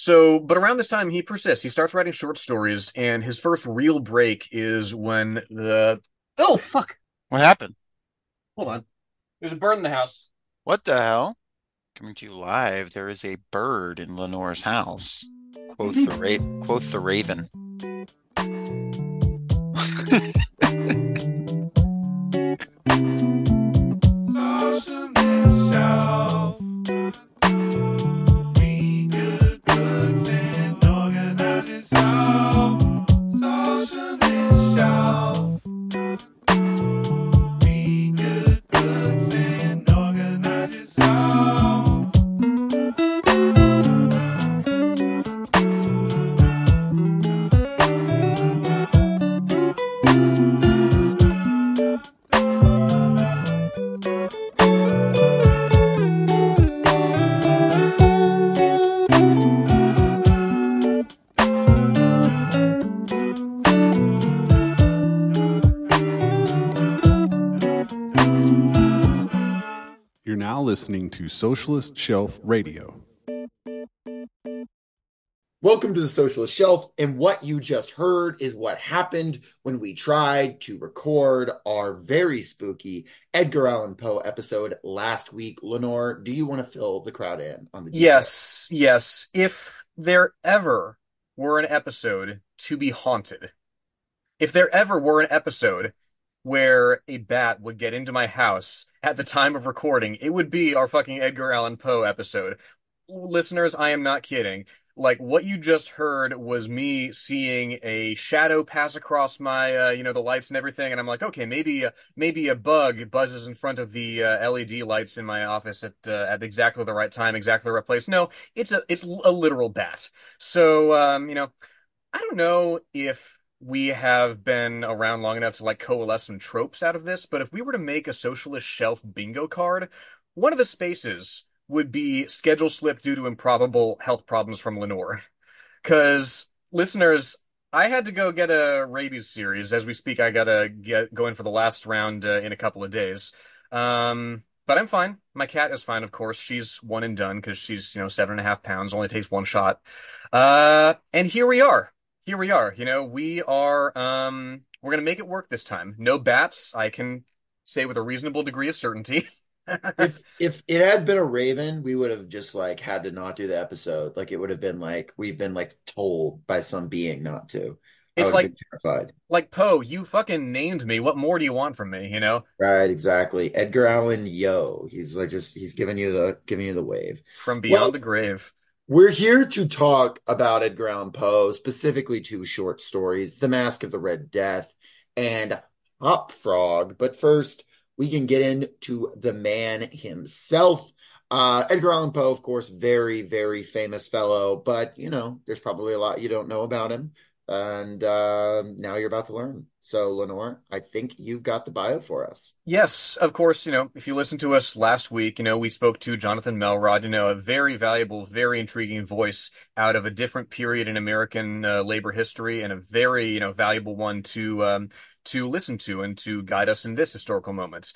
But around this time, he persists. He starts writing short stories, and his first real break is when the. Oh, fuck. What happened? Hold on. There's a bird in the house. What the hell? Coming to you live, there is a bird in Lenore's house. Quoth the raven. Socialist shelf. Read good books and organize yourself. Socialist shelf. Read good books and organize yourself. You're now listening to Socialist Shelf Radio. Welcome to the Socialist Shelf, and what you just heard is what happened when we tried to record our very spooky Edgar Allan Poe episode last week. Lenore, do you want to fill the crowd in on the details? Yes. If there ever were an episode to be haunted, if there ever were an episode where a bat would get into my house at the time of recording, it would be our fucking Edgar Allan Poe episode. Listeners, I am not kidding. Like, what you just heard was me seeing a shadow pass across my, the lights and everything, and I'm like, okay, maybe a bug buzzes in front of the LED lights in my office at exactly the right time, exactly the right place. No, it's a literal bat. So, I don't know if we have been around long enough to like coalesce some tropes out of this, but if we were to make a socialist shelf bingo card, one of the spaces would be schedule slip due to improbable health problems from Lenore. Because listeners, I had to go get a rabies series as we speak. I gotta get go in for the last round in a couple of days. But I'm fine. My cat is fine, of course. She's one and done because she's 7.5 pounds, only takes one shot. And here we are. Here we are. We're gonna make it work this time. No bats, I can say with a reasonable degree of certainty. If it had been a Raven, we would have just like had to not do the episode. Like it would have been like we've been like told by some being not to. I It's would have like been terrified. Poe, you fucking named me. What more do you want from me? Right, exactly. Edgar Allan Yo. He's like just he's giving you the wave. From beyond Well, the grave. we're here to talk about Edgar Allan Poe, specifically two short stories, The Mask of the Red Death and Hop Frog. But first, we can get into the man himself. Edgar Allan Poe, of course, very, very famous fellow, but there's probably a lot you don't know about him. And now you're about to learn. So, Lenore, I think you've got the bio for us. Yes, of course, if you listened to us last week, we spoke to Jonathan Melrod, a very valuable, very intriguing voice out of a different period in American labor history and a very, valuable one to listen to and to guide us in this historical moment.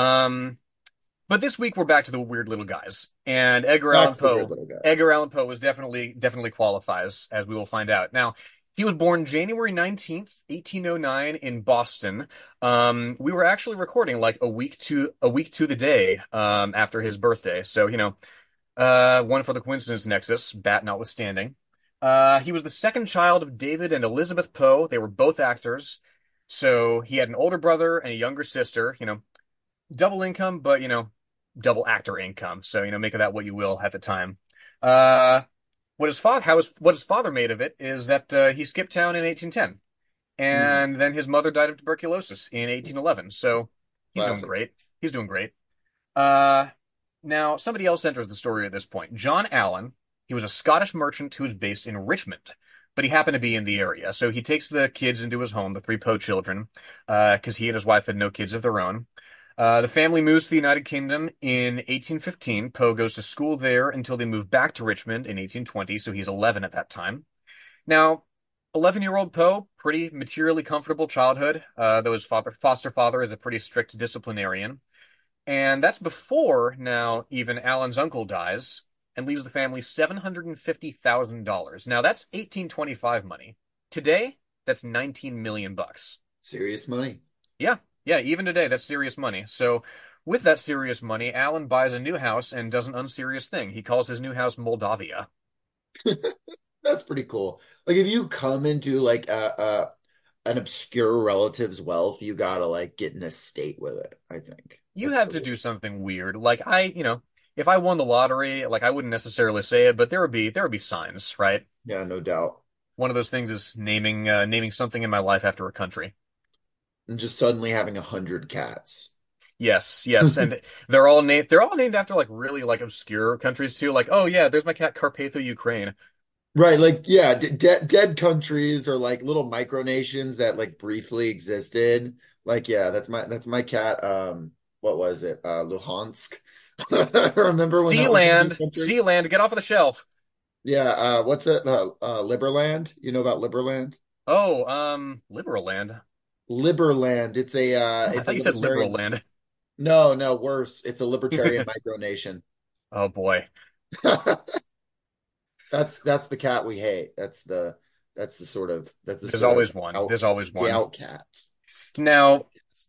But this week we're back to the weird little guys, and Edgar Allan Back to the weird Poe. little guys. Edgar Allan Poe was definitely qualifies, as we will find out. Now, he was born January 19th, 1809 in Boston. We were actually recording like a week to the day after his birthday. So, one for the coincidence nexus, bat notwithstanding. He was the second child of David and Elizabeth Poe. They were both actors. So he had an older brother and a younger sister, double income, but double actor income. So, make of that what you will at the time. Uh, what his father made of it is that he skipped town in 1810, Hmm, and then his mother died of tuberculosis in 1811. So he's doing classic. great. He's doing great. Uh, Now somebody else enters the story at this point. John Allen. He was a Scottish merchant who was based in Richmond, but he happened to be in the area. So he takes the kids into his home, the three Poe children, because he and his wife had no kids of their own. The family moves to the United Kingdom in 1815. Poe goes to school there until they move back to Richmond in 1820, so he's 11 at that time. Now, 11-year-old Poe, pretty materially comfortable childhood, though his foster father is a pretty strict disciplinarian. And that's before now even Alan's uncle dies. and leaves the family $750,000. Now that's 1825 money. Today, that's 19 million bucks. Serious money. Yeah, yeah, even today, that's serious money. So, with that serious money, Alan buys a new house and does an unserious thing. He calls his new house Moldavia. That's pretty cool. Like if you come into like an obscure relative's wealth, you gotta like get an estate with it, I think. You That's have the to way. do something weird. Like if I won the lottery, like I wouldn't necessarily say it, but there would be signs, right? Yeah, no doubt. One of those things is naming something in my life after a country. And just suddenly having 100 cats. Yes, yes, and they're all named after like really like obscure countries too. Like, oh yeah, there's my cat Carpatho, Ukraine. Right, like yeah, dead countries or like little micronations that like briefly existed. Like yeah, that's my cat. What was it? Luhansk. Remember when that was a new Sealand, country? Sealand, get off of the shelf. Yeah, what's it? Liberland. You know about Liberland? Oh, Liberal land. Liberland. I It's a thought you said liberal libertarian. land. No, no, worse. It's a libertarian micronation. Oh boy. That's the cat we hate. That's the There's sort of always one. out There's always the one. outcat. Now,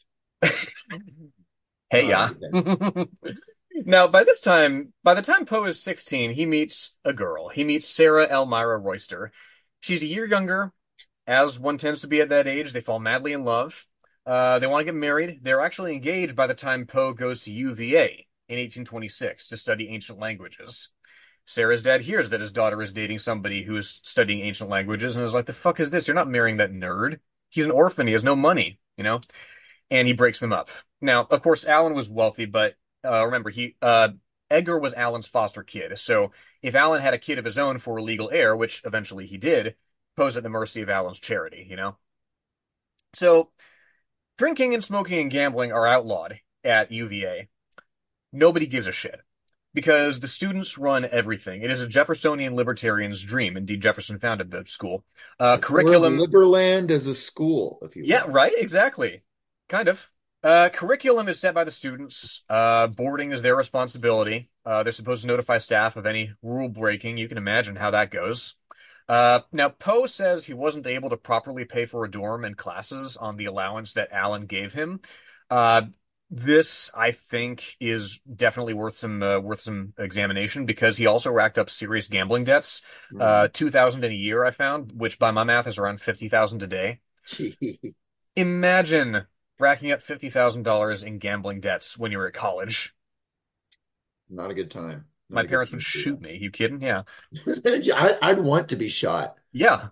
hey, Oh, yeah. okay. Now, by the time Poe is 16, he meets a girl. He meets Sarah Elmira Royster. She's a year younger. As one tends to be at that age, they fall madly in love. They want to get married. They're actually engaged by the time Poe goes to UVA in 1826 to study ancient languages. Sarah's dad hears that his daughter is dating somebody who is studying ancient languages and is like, the fuck is this? You're not marrying that nerd. He's an orphan. He has no money, and he breaks them up. Now, of course, Alan was wealthy, but remember, Edgar was Alan's foster kid. So if Alan had a kid of his own for a legal heir, which eventually he did, Poe's at the mercy of Alan's charity. So drinking and smoking and gambling are outlawed at UVA. Nobody gives a shit because the students run everything. It is a Jeffersonian libertarian's dream. Indeed, Jefferson founded the school. It's more of Curriculum, Liberland as a school, if you yeah, will. right, exactly. Kind of. Curriculum is set by the students. Boarding is their responsibility. They're supposed to notify staff of any rule breaking. You can imagine how that goes. Now, Poe says he wasn't able to properly pay for a dorm and classes on the allowance that Alan gave him. Uh, this, I think, is definitely worth some examination because he also racked up serious gambling debts. Hmm. 2,000 in a year, I found, which by my math is around 50,000 a day. Gee, Imagine racking up $50,000 in gambling debts when you were at college. not a good time. My Not a good parents would time to shoot do me. You kidding? Yeah. that. Yeah, I'd want to be shot. Yeah.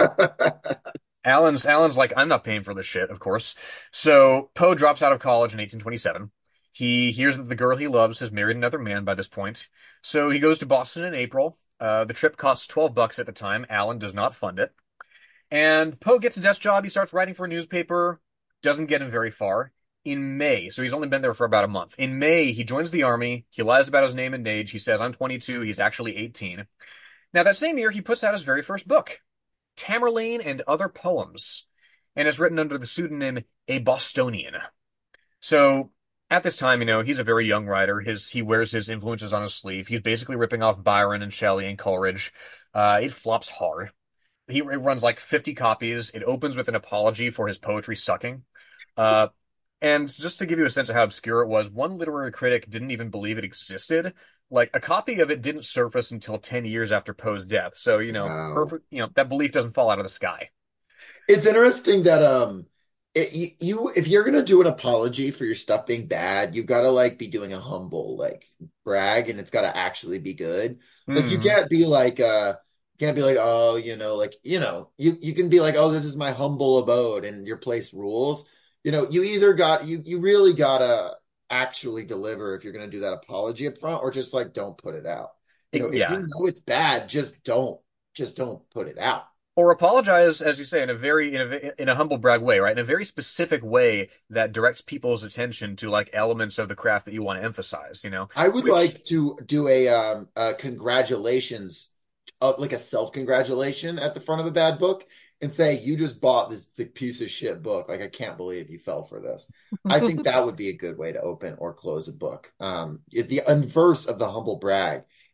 Alan's like, I'm not paying for this shit, of course. So Poe drops out of college in 1827. He hears that the girl he loves has married another man by this point. So he goes to Boston in April. The trip costs $12 at the time. Alan does not fund it. And Poe gets a desk job. He starts writing for a newspaper. Doesn't get him very far. In May, so he's only been there for about a month. In May, he joins the army. He lies about his name and age. He says, I'm 22. He's actually 18. Now, that same year, he puts out his very first book, Tamerlane and Other Poems, and is written under the pseudonym A Bostonian. So, at this time, he's a very young writer. He wears his influences on his sleeve. He's basically ripping off Byron and Shelley and Coleridge. It flops hard. It runs like 50 copies. It opens with an apology for his poetry sucking. Uh, and just to give you a sense of how obscure it was, one literary critic didn't even believe it existed. Like a copy of it didn't surface until 10 years after Poe's death. So, Wow. perfect, that belief doesn't fall out of the sky. It's interesting that if you're gonna do an apology for your stuff being bad, you've got to like be doing a humble like brag, and it's got to actually be good. Like Hmm. you can't be like, oh, you can be like, oh, this is my humble abode and your place rules. You either you really gotta actually deliver if you're gonna do that apology up front, or just like don't put it out. If you Yeah. know it's bad, just don't put it out. Or apologize, as you say, in a humble brag way, right? In a very specific way that directs people's attention to like elements of the craft that you want to emphasize. I would Which like to do a congratulations, like a self-congratulation at the front of a bad book and say, you just bought this the piece of shit book. Like, I can't believe you fell for this. I think that would be a good way to open or close a book. The inverse of the humble brag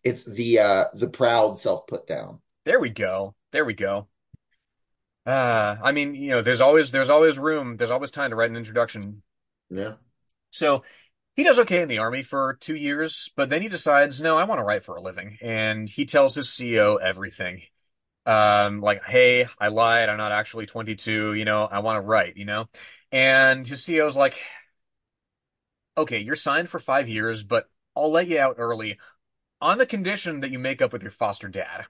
It's the proud self put down. There we go. There we go. I mean, there's always time to write an introduction. Yeah. So he does okay in the army for 2 years, but then he decides, no, I want to write for a living. And he tells his CEO everything. Like, hey, I lied. I'm not actually 22. I want to write, And his CEO's like, okay, you're signed for 5 years, but I'll let you out early on the condition that you make up with your foster dad.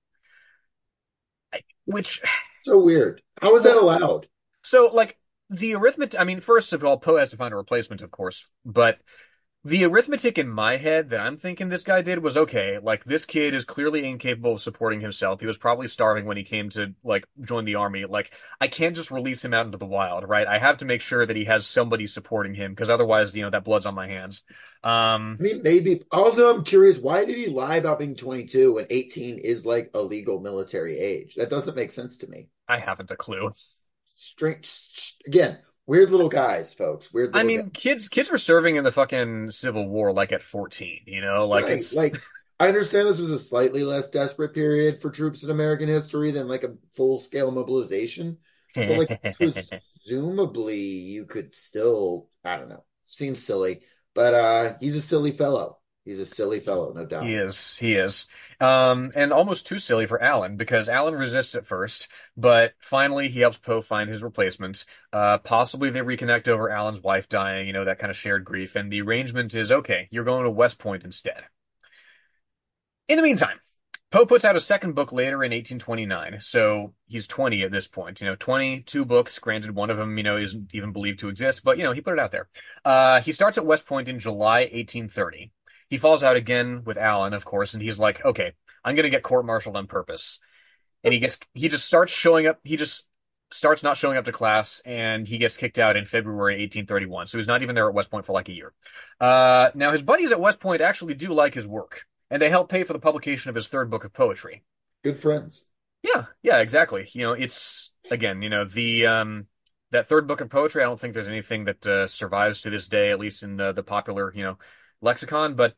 Which, So weird. How is that well, allowed? so like the arithmetic, I mean, first of all, Poe has to find a replacement, of course, but the arithmetic in my head that I'm thinking this guy did was okay. Like this kid is clearly incapable of supporting himself. He was probably starving when he came to like join the army. Like I can't just release him out into the wild, right? I have to make sure that he has somebody supporting him because otherwise, that blood's on my hands. I mean, maybe. Also, I'm curious, why did he lie about being 22 when 18 is like a legal military age? That doesn't make sense to me. I haven't a clue. Strange. Again, weird little guys, folks. Weird I little guys. mean, kids were serving in the fucking Civil War like at 14, like Right. it's Like, I understand this was a slightly less desperate period for troops in American history than like a full-scale mobilization. But like, presumably you could still, I don't know. Seems silly. But he's a silly fellow. He's a silly fellow, no He doubt. is. He is. And almost too silly for Alan because Alan resists at first, but finally he helps Poe find his replacement. Possibly they reconnect over Alan's wife dying, that kind of shared grief. And the arrangement is okay, you're going to West Point instead. In the meantime, Poe puts out a second book later in 1829, so he's 20 at this point. 22 books. Granted, one of them, isn't even believed to exist, but he put it out there. He starts at West Point in July 1830. He falls out again with Alan, of course, and he's like, "Okay, I'm gonna get court-martialed on purpose." And he just starts showing up. He just starts not showing up to class, and he gets kicked out in February 1831. So he's not even there at West Point for like a year. Now his buddies at West Point actually do like his work, and they help pay for the publication of his third book of poetry. Good friends. Yeah, yeah, exactly. It's again, the that third book of poetry. I don't think there's anything that survives to this day, at least in the popular, lexicon. But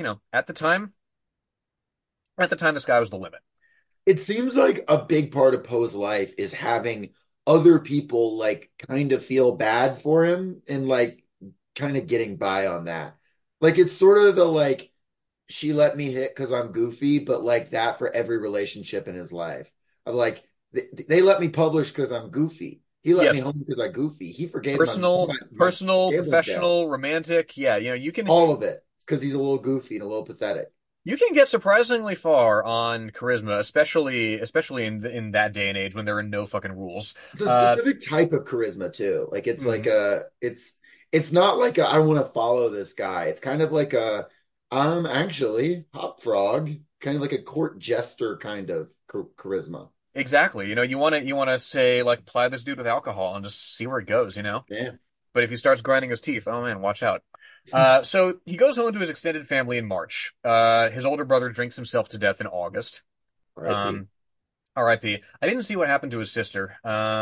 at the time, the sky was the limit. It seems like a big part of Poe's life is having other people like kind of feel bad for him and like kind of getting by on that. Like it's sort of the like she let me hit because I'm goofy, but like that for every relationship in his life. Of like they let me publish because I'm goofy. He let me Yes, home because I goofy. He forgave my personal, gambling debt. professional, romantic. Yeah, All of it. Because he's a little goofy and a little pathetic. you can get surprisingly far on charisma, especially in that day and age when there are no fucking rules. It's a Uh, specific type of charisma too. Like it's like mhm. a it's not like a, I want to follow this guy. It's kind of like a actually Hop Frog, kind of like a court jester kind of charisma. Exactly. You want to say like ply this dude with alcohol and just see where it goes. Yeah. But if he starts grinding his teeth, oh man, watch out. So he goes home to his extended family in March. His older brother drinks himself to death in August. R.I.P. Um, R.I.P. I didn't see what happened to his sister.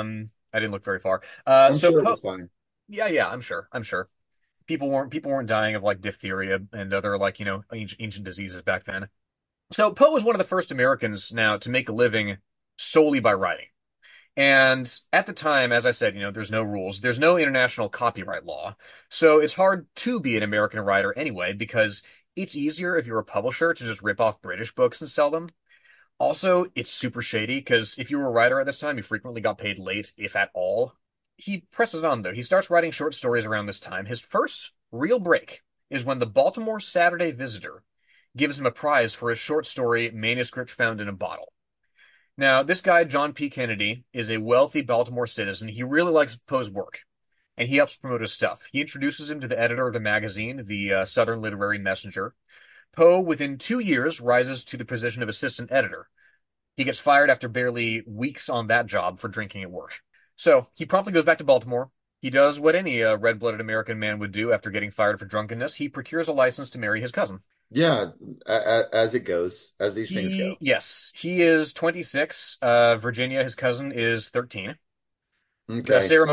I didn't look very far. I'm So sure it Poe, was fine. yeah, yeah, I'm sure. People weren't dying of like diphtheria and other like ancient diseases back then. So Poe was one of the first Americans now to make a living solely by writing. And at the time, as I said, there's no rules. There's no international copyright law. So it's hard to be an American writer anyway, because it's easier if you're a publisher to just rip off British books and sell them. Also, it's super shady because if you were a writer at this time, you frequently got paid late, if at all. He presses on, though. He starts writing short stories around this time. His first real break is when the Baltimore Saturday Visitor gives him a prize for his short story, Manuscript Found in a Bottle. Now, this guy, John P. Kennedy, is a wealthy Baltimore citizen. He really likes Poe's work, and he helps promote his stuff. He introduces him to the editor of the magazine, the Southern Literary Messenger. Poe, within 2 years, rises to the position of assistant editor. He gets fired after barely weeks on that job for drinking at work. So he promptly goes back to Baltimore. He does what any red-blooded American man would do after getting fired for drunkenness. He procures a license to marry his cousin. Yeah, as it goes, as these things go. Yes, he is 26. Virginia, his cousin, is 13. The Okay, so ceremony,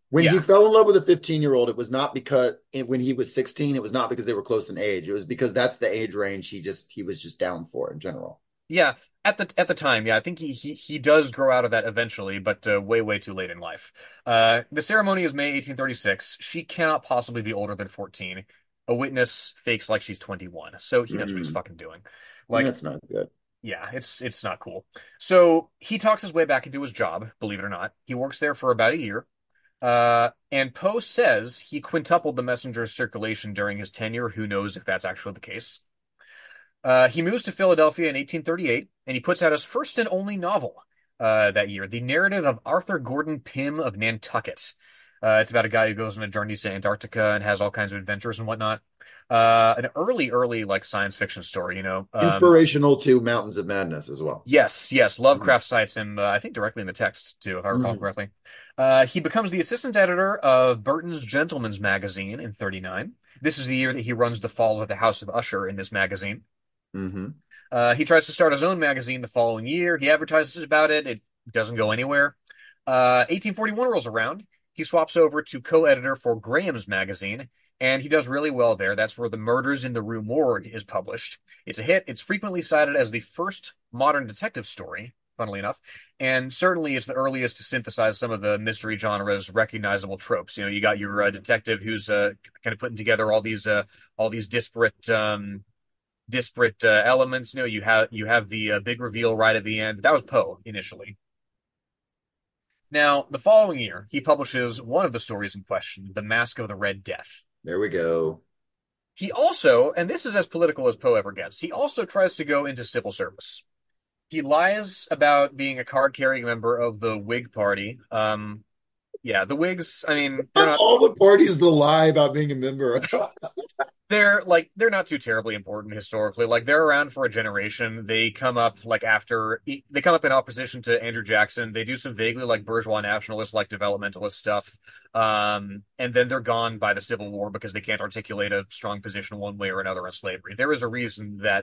When he Yeah. fell in love with a 15-year-old, it was not when he was 16, it was not because they were close in age. It was because that's the age range he was just down for in general. Yeah, at the time, yeah, I think he does grow out of that eventually, but way too late in life. The ceremony is May 1836. She cannot possibly be older than 14. A witness fakes like she's 21, so he knows what he's Mm, fucking doing. Like, that's not good. yeah, it's not cool. So he talks his way back into his job, believe it or not. He works there for about a year. And Poe says he quintupled the messenger's circulation during his tenure. Who knows if that's actually the case? He moves to Philadelphia in 1838, and he puts out his first and only novel that year, The Narrative of Arthur Gordon Pym of Nantucket. It's about a guy who goes on a journey to Antarctica and has all kinds of adventures and whatnot. An early like science fiction story, you know. Inspirational to Mountains of Madness as well. Yes, Mm, Lovecraft cites him, I think directly in the text too, if I recall mm, correctly. He becomes the assistant editor of Burton's Gentleman's Magazine in 39. This is the year that he runs the fall of the House of Usher in this magazine. hmm. He tries to start his own magazine the following year. He advertises about it. It doesn't go anywhere. 1841 rolls around. He swaps over to co-editor for Graham's magazine, and he does really well there. That's where The Murders in the Rue Morgue is published. It's a hit. It's frequently cited as the first modern detective story, funnily enough, and certainly it's the earliest to synthesize some of the mystery genre's recognizable tropes. You know, you got your detective who's kind of putting together all these disparate elements. You know, you have the big reveal right at the end. That was Poe initially. Now, the following year, he publishes one of the stories in question, The Mask of the Red Death. There we go. He also, and this is as political as Poe ever gets, he also tries to go into civil service. He lies about being a card-carrying member of the Whig Party. Yeah, the Whigs, I mean, they're Of not all the parties to lie about being a member of. they're not too terribly important historically. Like they're around for a generation. They come up like after they come up in opposition to Andrew Jackson. They do some vaguely like bourgeois nationalist, like developmentalist stuff. And then they're gone by the Civil War because they can't articulate a strong position one way or another on slavery. There is a reason that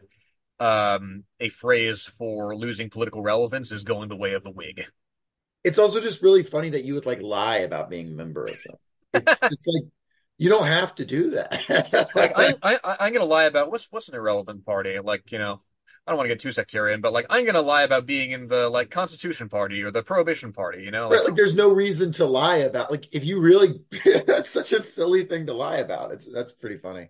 a phrase for losing political relevance is going the way of the Whig. It's also just really funny that you would like lie about being a member of them. It's like you don't have to do Like that. I'm gonna lie about what's an irrelevant party. Like, you know, I don't want to get too sectarian, but like I'm gonna lie about being in the like Constitution Party or the Prohibition Party, you know? Right, Like like there's no reason to lie about like if you really that's such a silly thing to lie about. That's pretty funny.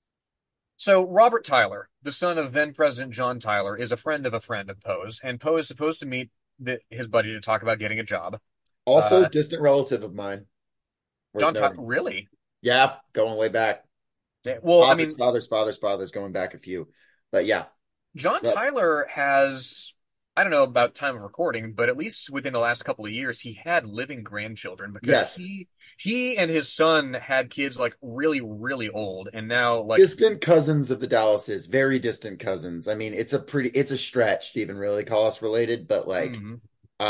so Robert Tyler, the son of then President John Tyler, is a friend of Poe's, and Poe is supposed to meet his buddy to talk about getting a job. Also, Uh distant relative of mine. Worth John Tyler noting. really? Yeah, going way back. Well, I Fathers, mean, fathers, fathers, fathers, going back a few. But yeah. John But Tyler has, I don't know about time of recording, but at least within the last couple of years, he had living grandchildren because yes, he and his son had kids like really old, and now like distant cousins of the Dallases, very distant cousins. I mean, it's a stretch to even really call us related, but like mhm.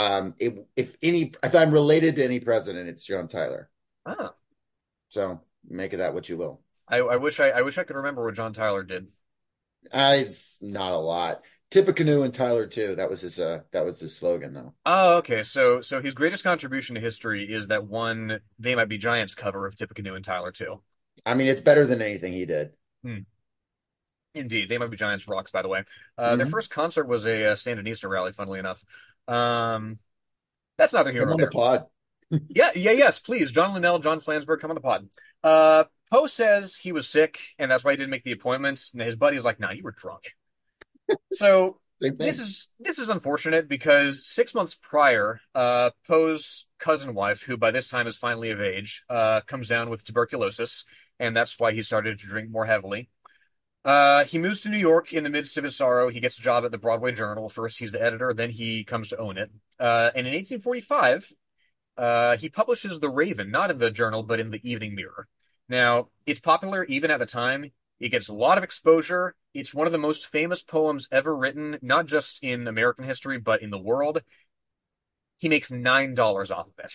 if I'm related to any president, it's John Tyler. Ah, So make of that what you will. I wish I could remember what John Tyler did. It's not a lot. Tippecanoe and Tyler too. That was his slogan though. Oh, okay. So his greatest contribution to history is that one They Might Be Giants cover of Tippecanoe and Tyler too. I mean, it's better than anything he did. Hmm. Indeed, They Might Be Giants rocks, by the way. Their Hmm. first concert was a Sandinista rally, funnily enough. Um, that's neither here Come nor on the there. pod. Yes, please. John Linnell, John Flansburgh, come on the pod. Poe says he was sick, and that's why he didn't make the appointment. And his buddy's like, "Nah, you were drunk." So Same this thing. is unfortunate because 6 months prior, Poe's cousin wife, who by this time is finally of age, comes down with tuberculosis, and that's why he started to drink more heavily. He moves to New York in the midst of his sorrow. He gets a job at the Broadway Journal. First, he's the editor, then he comes to own it. And in 1845, he publishes The Raven, not in the Journal, but in the Evening Mirror. Now, it's popular even at the time. It gets a lot of exposure. It's one of the most famous poems ever written, not just in American history, but in the world. He makes $9 off of it.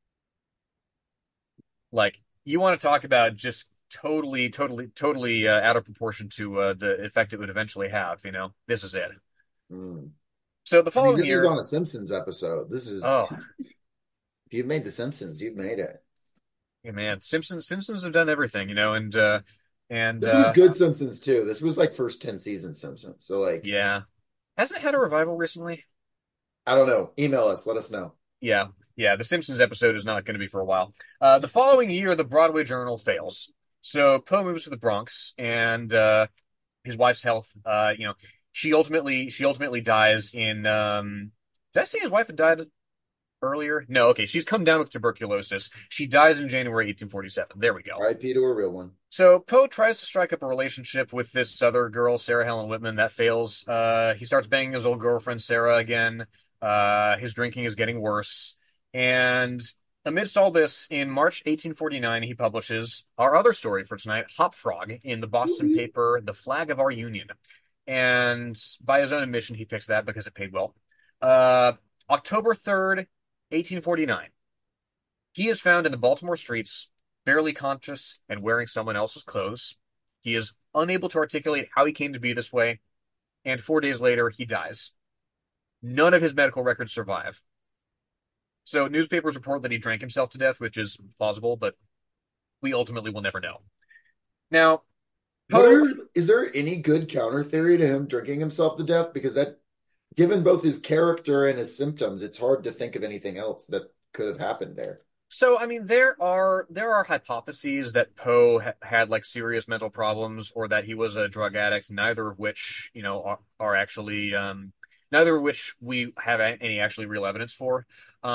Like, you want to talk about just totally out of proportion to the effect it would eventually have, you know? This is it. Mm. So the I mean, following this is year, on a Simpsons episode. This is oh, if you've made The Simpsons, you've made it. Yeah, man, Simpsons have done everything, and This was good Simpsons too. This was like first 10 seasons Simpsons. So like, yeah, hasn't it had a revival recently? I don't know. Email us, let us know. Yeah, yeah, the Simpsons episode is not going to be for a while. The following year, the Broadway Journal fails, so Poe moves to the Bronx, and his wife's health, she ultimately dies in. Did I say his wife had died earlier? No, okay, she's come down with tuberculosis. She dies in January 1847. There we go. RIP to a real one. So Poe tries to strike up a relationship with this other girl, Sarah Helen Whitman. That fails. He starts banging his old girlfriend, Sarah, again. His drinking is getting worse. And amidst all this, in March 1849, he publishes our other story for tonight, Hop Frog, in the Boston Woo-hoo. paper, The Flag of Our Union. And by his own admission, he picks that because it paid well. Uh, October 3rd, 1849. He is found in the Baltimore streets, barely conscious and wearing someone else's clothes. He is unable to articulate how he came to be this way, and 4 days later, he dies. None of his medical records survive. So newspapers report that he drank himself to death, which is plausible, but we ultimately will never know. Now, Poe, Is there any good counter theory to him drinking himself to death? Because that, given both his character and his symptoms, it's hard to think of anything else that could have happened there. so I mean, there are hypotheses that Poe had like serious mental problems or that he was a drug addict, neither of which, are actually neither of which we have any actually real evidence for.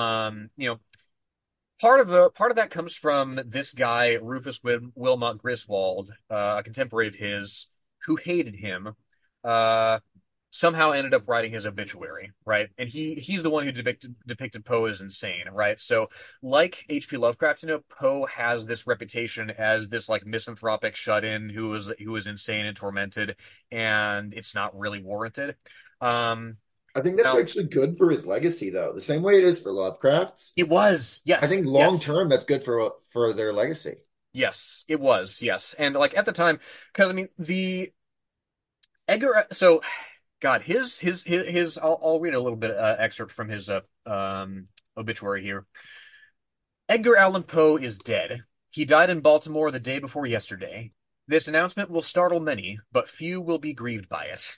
Part of that comes from this guy, Rufus Wilmot Griswold, a contemporary of his, who hated him. Uh, Somehow ended up writing his obituary, right? And he's the one who depicted Poe as insane, right? So, like H.P. Lovecraft, Poe has this reputation as this like misanthropic shut-in who was insane and tormented, and it's not really warranted. Um, I think that's Now actually good for his legacy, though. The same way it is for Lovecraft's. it was, I yes, think long yes. term, that's good for their legacy. Yes, it was. Yes. And like at the time, because I mean, the Edgar, so God, I'll read a little bit excerpt from his obituary here. Edgar Allan Poe is dead. He died in Baltimore the day before yesterday. This announcement will startle many, but few will be grieved by it.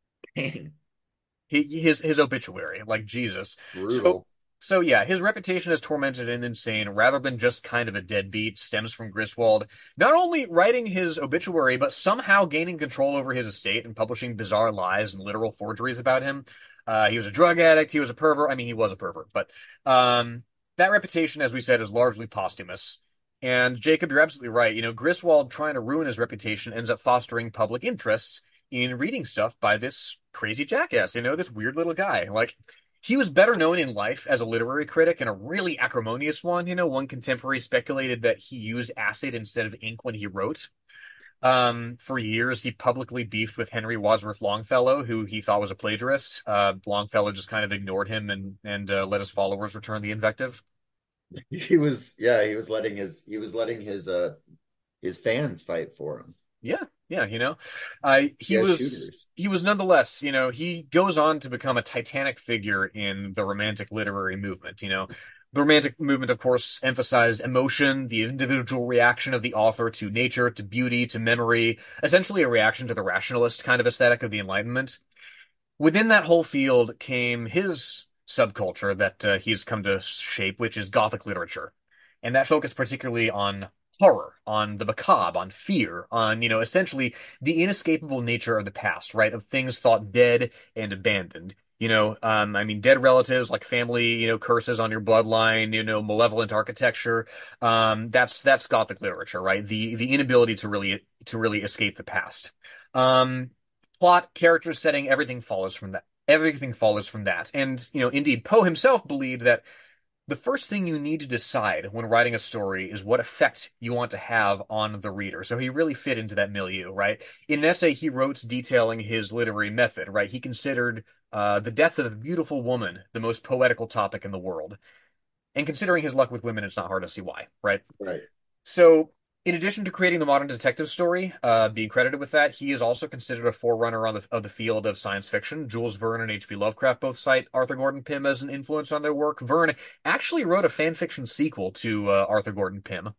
His obituary, like Jesus. So Brutal. so yeah, his reputation as tormented and insane, rather than just kind of a deadbeat, stems from Griswold not only writing his obituary, but somehow gaining control over his estate and publishing bizarre lies and literal forgeries about him. He was a drug addict. He was a pervert. I mean, he was a pervert, but that reputation, as we said, is largely posthumous. And Jacob, you're absolutely right. Griswold trying to ruin his reputation ends up fostering public interest in reading stuff by this crazy jackass, this weird little guy. Like, he was better known in life as a literary critic and a really acrimonious one. One contemporary speculated that he used acid instead of ink when he wrote. For years, he publicly beefed with Henry Wadsworth Longfellow, who he thought was a plagiarist. Longfellow just kind of ignored him and let his followers return the invective. He was letting his fans fight for him. Yeah, yeah, He he has was shooters. he was nonetheless, he goes on to become a titanic figure in the Romantic literary movement. The Romantic movement, of course, emphasized emotion, the individual reaction of the author to nature, to beauty, to memory, essentially a reaction to the rationalist kind of aesthetic of the Enlightenment. Within that whole field came his subculture that he's come to shape, which is Gothic literature. And that focused particularly on horror, on the macabre, on fear, on, essentially the inescapable nature of the past, right? Of things thought dead and abandoned. I mean, dead relatives, like family, curses on your bloodline, malevolent architecture. That's Gothic literature, right? The inability to really escape the past. Um, Plot, character setting, everything follows from that. Everything follows from that. And, indeed, Poe himself believed that the first thing you need to decide when writing a story is what effect you want to have on the reader. So he really fit into that milieu, right? In an essay he wrote detailing his literary method, right? He considered the death of a beautiful woman the most poetical topic in the world. And considering his luck with women, it's not hard to see why, right? Right. So, in addition to creating the modern detective story, being credited with that, he is also considered a forerunner of the field of science fiction. Jules Verne and H.P. Lovecraft both cite Arthur Gordon Pym as an influence on their work. Verne actually wrote a fan fiction sequel to Arthur Gordon Pym.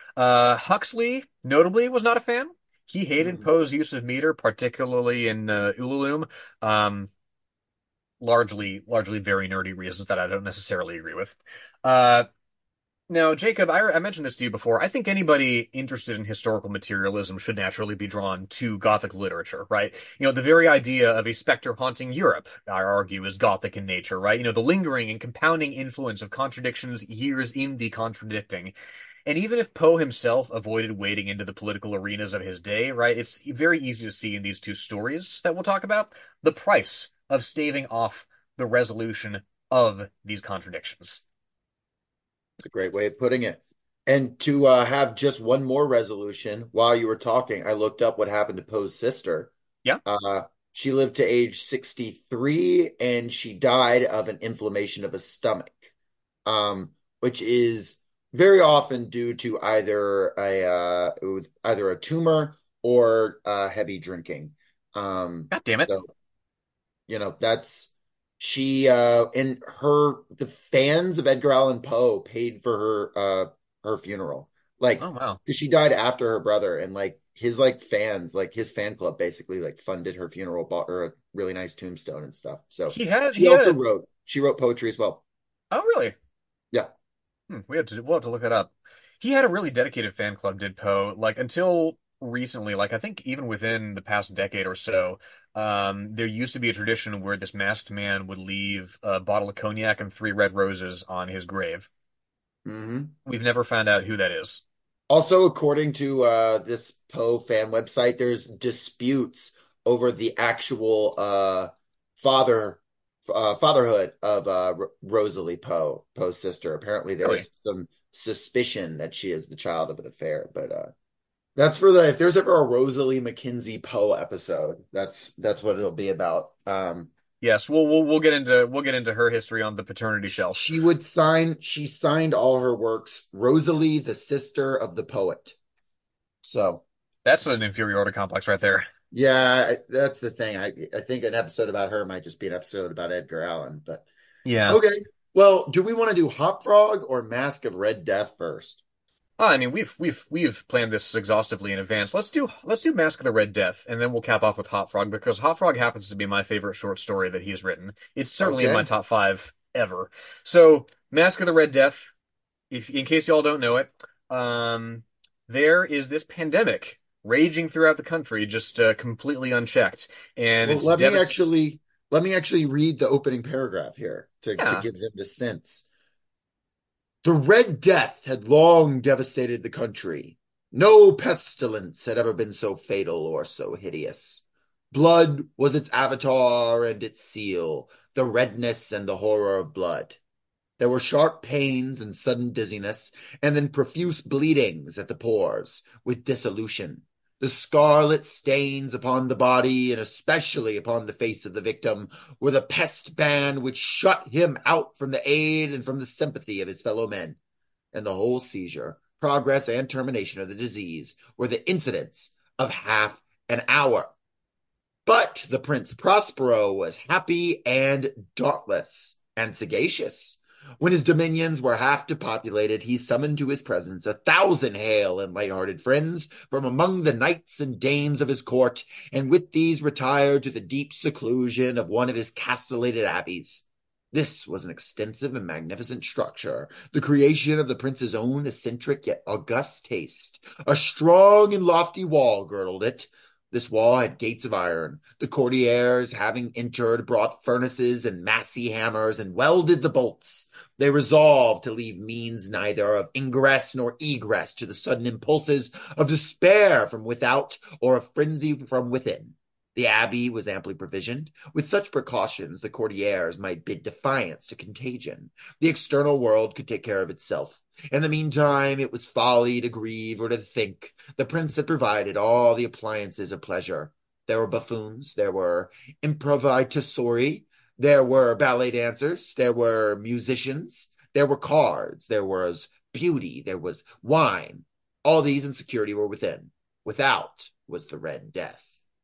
Huxley, notably, was not a fan. He hated Mhm. Poe's use of meter, particularly in Ulalume. Um, largely very nerdy reasons that I don't necessarily agree with. Uh, Now, Jacob, I mentioned this to you before. I think anybody interested in historical materialism should naturally be drawn to Gothic literature, right? The very idea of a specter haunting Europe, I argue, is Gothic in nature, right? The lingering and compounding influence of contradictions years in the contradicting. And even if Poe himself avoided wading into the political arenas of his day, right, it's very easy to see in these two stories that we'll talk about the price of staving off the resolution of these contradictions. It's a great way of putting it. And to have just one more resolution while you were talking, I looked up what happened to Poe's sister. Yeah. Uh, she lived to age 63 and she died of an inflammation of a stomach, which is very often due to either a tumor or heavy drinking. Um, God damn it. so that's she and her the fans of Edgar Allan Poe paid for her funeral. Like, Oh, wow. because she died after her brother, and like his like fans, like his fan club basically like funded her funeral, bought her a really nice tombstone and stuff. So He had she wrote poetry as well. Oh, really? Yeah. We'll have to look that up. He had a really dedicated fan club, did Poe. Like until recently, like I think even within the past decade or so, there used to be a tradition where this masked man would leave a bottle of cognac and three red roses on his grave. Hmm. We've never found out who that is. Also, according to this Poe fan website, there's disputes over the actual father fatherhood of Rosalie Poe, Poe's sister. Apparently, there Really? is some suspicion that she is the child of an affair, but that's for the if there's ever a Rosalie Mackenzie Poe episode, that's what it'll be about. Yes, we'll get into her history on the paternity shelf. She signed all her works, Rosalie, the sister of the poet. So. That's an inferiority complex right there. Yeah, that's the thing. I think an episode about her might just be an episode about Edgar Allan. But Yeah. okay. Well, do we want to do Hop Frog or Mask of Red Death first? I mean, we've planned this exhaustively in advance. Let's do Mask of the Red Death, and then we'll cap off with Hot Frog because Hot Frog happens to be my favorite short story that he has written. It's certainly in my Okay. top five ever. So, Mask of the Red Death, if in case y'all don't know it, um, there is this pandemic raging throughout the country, just completely unchecked, and Well, it's devast. let me actually read the opening paragraph here to Yeah, give them the sense. The Red Death had long devastated the country. No pestilence had ever been so fatal or so hideous. Blood was its avatar and its seal, the redness and the horror of blood. There were sharp pains and sudden dizziness, and then profuse bleedings at the pores, with dissolution. The scarlet stains upon the body, and especially upon the face of the victim, were the pest ban which shut him out from the aid and from the sympathy of his fellow men. And the whole seizure, progress, and termination of the disease were the incidents of half an hour. But the Prince Prospero was happy and dauntless and sagacious. When his dominions were half depopulated, he summoned to his presence 1,000 hale and light-hearted friends from among the knights and dames of his court, and with these retired to the deep seclusion of one of his castellated abbeys. This was an extensive and magnificent structure, the creation of the prince's own eccentric yet august taste. A strong and lofty wall girdled it. This wall had gates of iron. The courtiers, having entered, brought furnaces and massy hammers and welded the bolts. They resolved to leave means neither of ingress nor egress to the sudden impulses of despair from without or of frenzy from within. The abbey was amply provisioned. With such precautions, the courtiers might bid defiance to contagion. The external world could take care of itself. In the meantime, it was folly to grieve or to think. The prince had provided all the appliances of pleasure. There were buffoons, there were improvisatori, there were ballet dancers, there were musicians, there were cards, there was beauty, there was wine. All these in security were within. Without was the Red Death.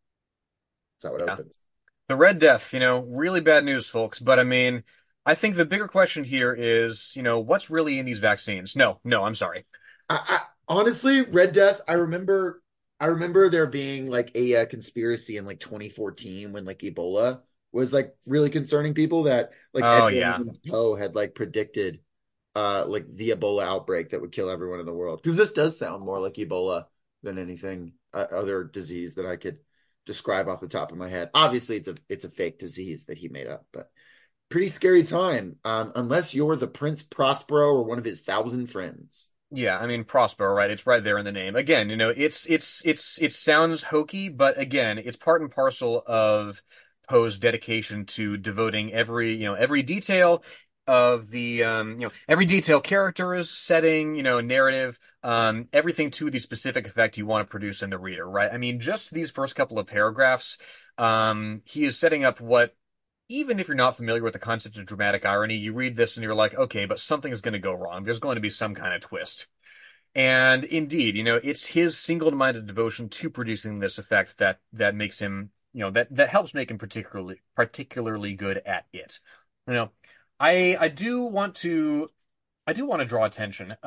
That's how it yeah. opens. The Red Death, really bad news, folks. But I mean, I think the bigger question here is, what's really in these vaccines? No, I'm sorry. Honestly, Red Death, I remember there being like a conspiracy in like 2014 when like Ebola was like really concerning people that like Oh Edgar yeah. Allan Poe had like predicted like the Ebola outbreak that would kill everyone in the world. Because this does sound more like Ebola than anything other disease that I could describe off the top of my head. Obviously, it's a fake disease that he made up, but pretty scary time. Unless you're the Prince Prospero or one of his thousand friends. Yeah, I mean Prospero, right? It's right there in the name. Again, it sounds hokey, but again, it's part and parcel of Poe's dedication to devoting every detail of the every detail, characters, setting, narrative, everything to the specific effect you want to produce in the reader, right? I mean, just these first couple of paragraphs, he is setting up what even if you're not familiar with the concept of dramatic irony, you read this and you're like, okay, but something is going to go wrong. There's going to be some kind of twist. And indeed, it's his single-minded devotion to producing this effect that makes him, that helps make him particularly good at it. You know, I do want to draw attention.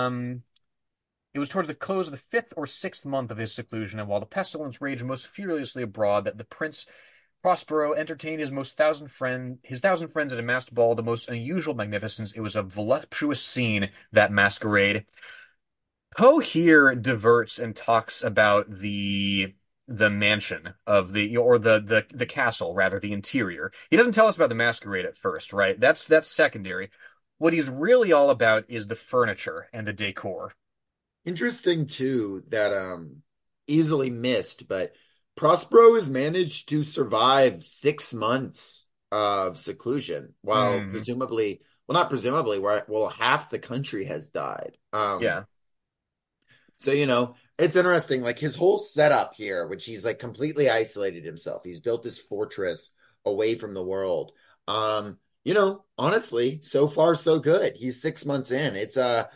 It was towards the close of the fifth or sixth month of his seclusion, and while the pestilence raged most furiously abroad, that the prince Prospero entertained his thousand friends at a masked ball, the most unusual magnificence. It was a voluptuous scene, that masquerade. Poe here diverts and talks about the mansion of the castle, rather, the interior. He doesn't tell us about the masquerade at first, right? That's secondary. What he's really all about is the furniture and the decor. Interesting too that easily missed, but Prospero has managed to survive 6 months of seclusion, while Hmm. presumably, well, not presumably, well, half the country has died. Yeah. So it's interesting, like his whole setup here, which he's like completely isolated himself. He's built this fortress away from the world. Honestly, so far so good. He's 6 months in. It's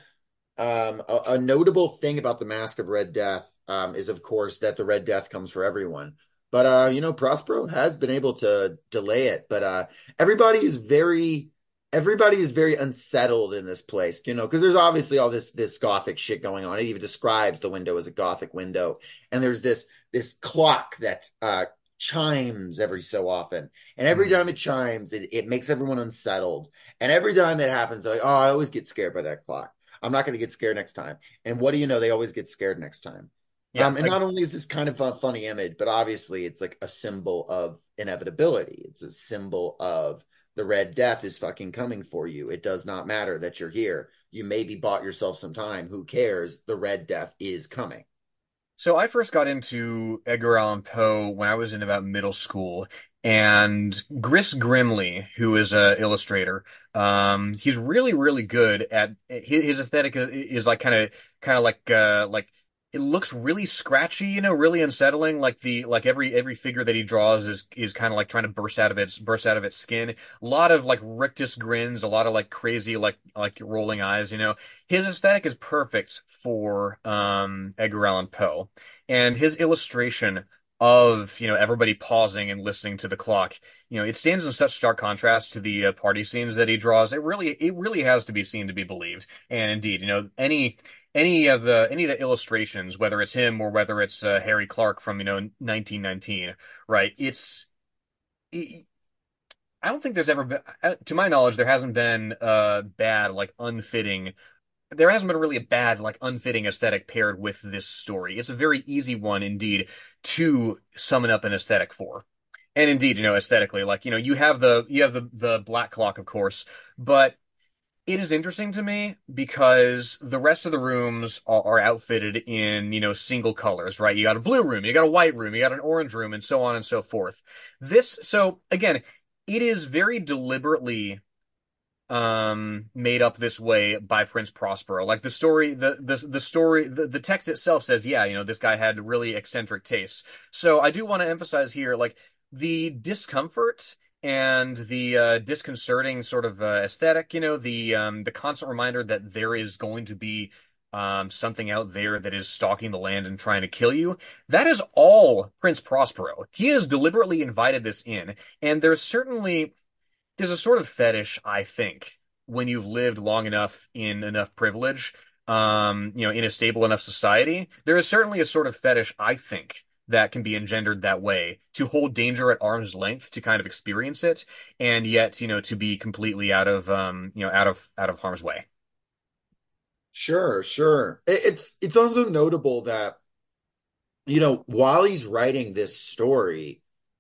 a notable thing about the Mask of Red Death is, of course, that the Red Death comes for everyone. But Prospero has been able to delay it. But everybody is very unsettled in this place, because there's obviously all this gothic shit going on. It even describes the window as a gothic window, and there's this clock that chimes every so often, and every Hmm. time it chimes, it makes everyone unsettled. And every time that happens, they're like, oh, I always get scared by that clock. I'm not going to get scared next time. And what do you know? They always get scared next time. Yeah. And not only is this kind of a funny image, but obviously it's like a symbol of inevitability. It's a symbol of the Red Death is fucking coming for you. It does not matter that you're here. You maybe bought yourself some time. Who cares? The Red Death is coming. So I first got into Edgar Allan Poe when I was in about middle school, and Gris Grimley, who is a illustrator, he's really, really good at his aesthetic is like kind of like it looks really scratchy, really unsettling. Like every figure that he draws is kind of like trying to burst out of its skin. A lot of like rictus grins, a lot of like crazy like rolling eyes. His aesthetic is perfect for Edgar Allan Poe, and his illustration of everybody pausing and listening to the clock. It stands in such stark contrast to the party scenes that he draws. It really has to be seen to be believed. And indeed, any of the illustrations, whether it's him or whether it's Harry Clark from 1919, right? I don't think there's ever been, to my knowledge, there hasn't been bad, like unfitting. There hasn't been really a bad, like unfitting aesthetic paired with this story. It's a very easy one indeed to summon up an aesthetic for. And indeed, aesthetically, like, you have the black clock, of course, but it is interesting to me because the rest of the rooms are outfitted in, single colors, right? You got a blue room, you got a white room, you got an orange room, and so on and so forth. So again, it is very deliberately made up this way by Prince Prospero. Like the text itself says, yeah, this guy had really eccentric tastes. So I do want to emphasize here, like the discomfort and the disconcerting sort of aesthetic, the constant reminder that there is going to be something out there that is stalking the land and trying to kill you. That is all Prince Prospero. He has deliberately invited this in, and there's a sort of fetish, I think, when you've lived long enough in enough privilege, in a stable enough society, there is certainly a sort of fetish, I think, that can be engendered that way to hold danger at arm's length, to kind of experience it, and yet, to be completely out of, out of harm's way. Sure, sure. It's also notable that, while he's writing this story,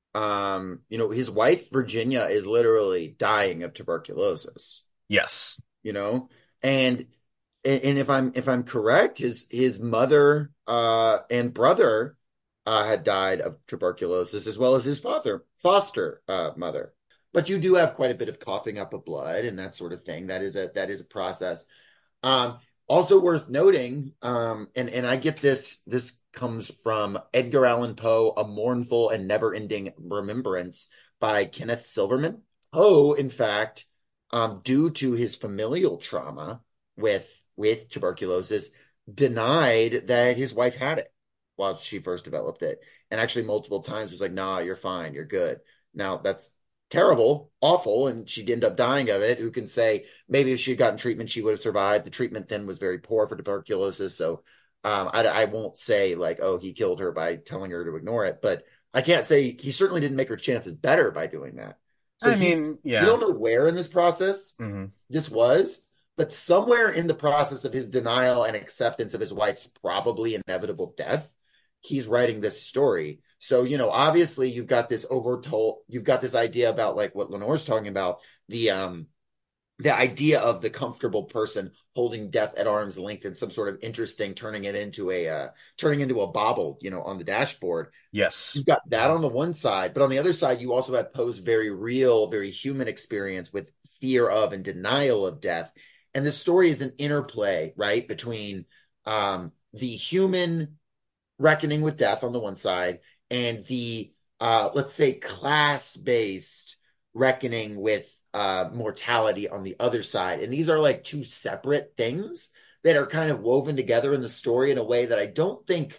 his wife Virginia is literally dying of tuberculosis, Yes. you know, and and if I'm correct, his mother and brother had died of tuberculosis, as well as his foster mother. But you do have quite a bit of coughing up of blood and that sort of thing. That is a process. Um, Also worth noting, and I get this. This comes from Edgar Allan Poe, A Mournful and Never-Ending Remembrance by Kenneth Silverman. Poe, in fact, due to his familial trauma with tuberculosis, denied that his wife had it while she first developed it, and actually multiple times was like, "Nah, you're fine, you're good." Now that's terrible, awful, and she'd end up dying of it. Who can say? Maybe if she had gotten treatment, she would have survived. The treatment then was very poor for tuberculosis, so I won't say like, oh, he killed her by telling her to ignore it, but I can't say he certainly didn't make her chances better by doing that. So I mean, we yeah. don't know where in this process Hmm. this was, but somewhere in the process of his denial and acceptance of his wife's probably inevitable death, he's writing this story. So, obviously you've got this idea about like what Lenore's talking about, the idea of the comfortable person holding death at arm's length and some sort of interesting turning into a bauble, on the dashboard. Yes. You've got that on the one side, but on the other side, you also have Poe's very real, very human experience with fear of and denial of death. And the story is an interplay, right, between the human reckoning with death on the one side and the, let's say, class-based reckoning with mortality on the other side. And these are like two separate things that are kind of woven together in the story in a way that I don't think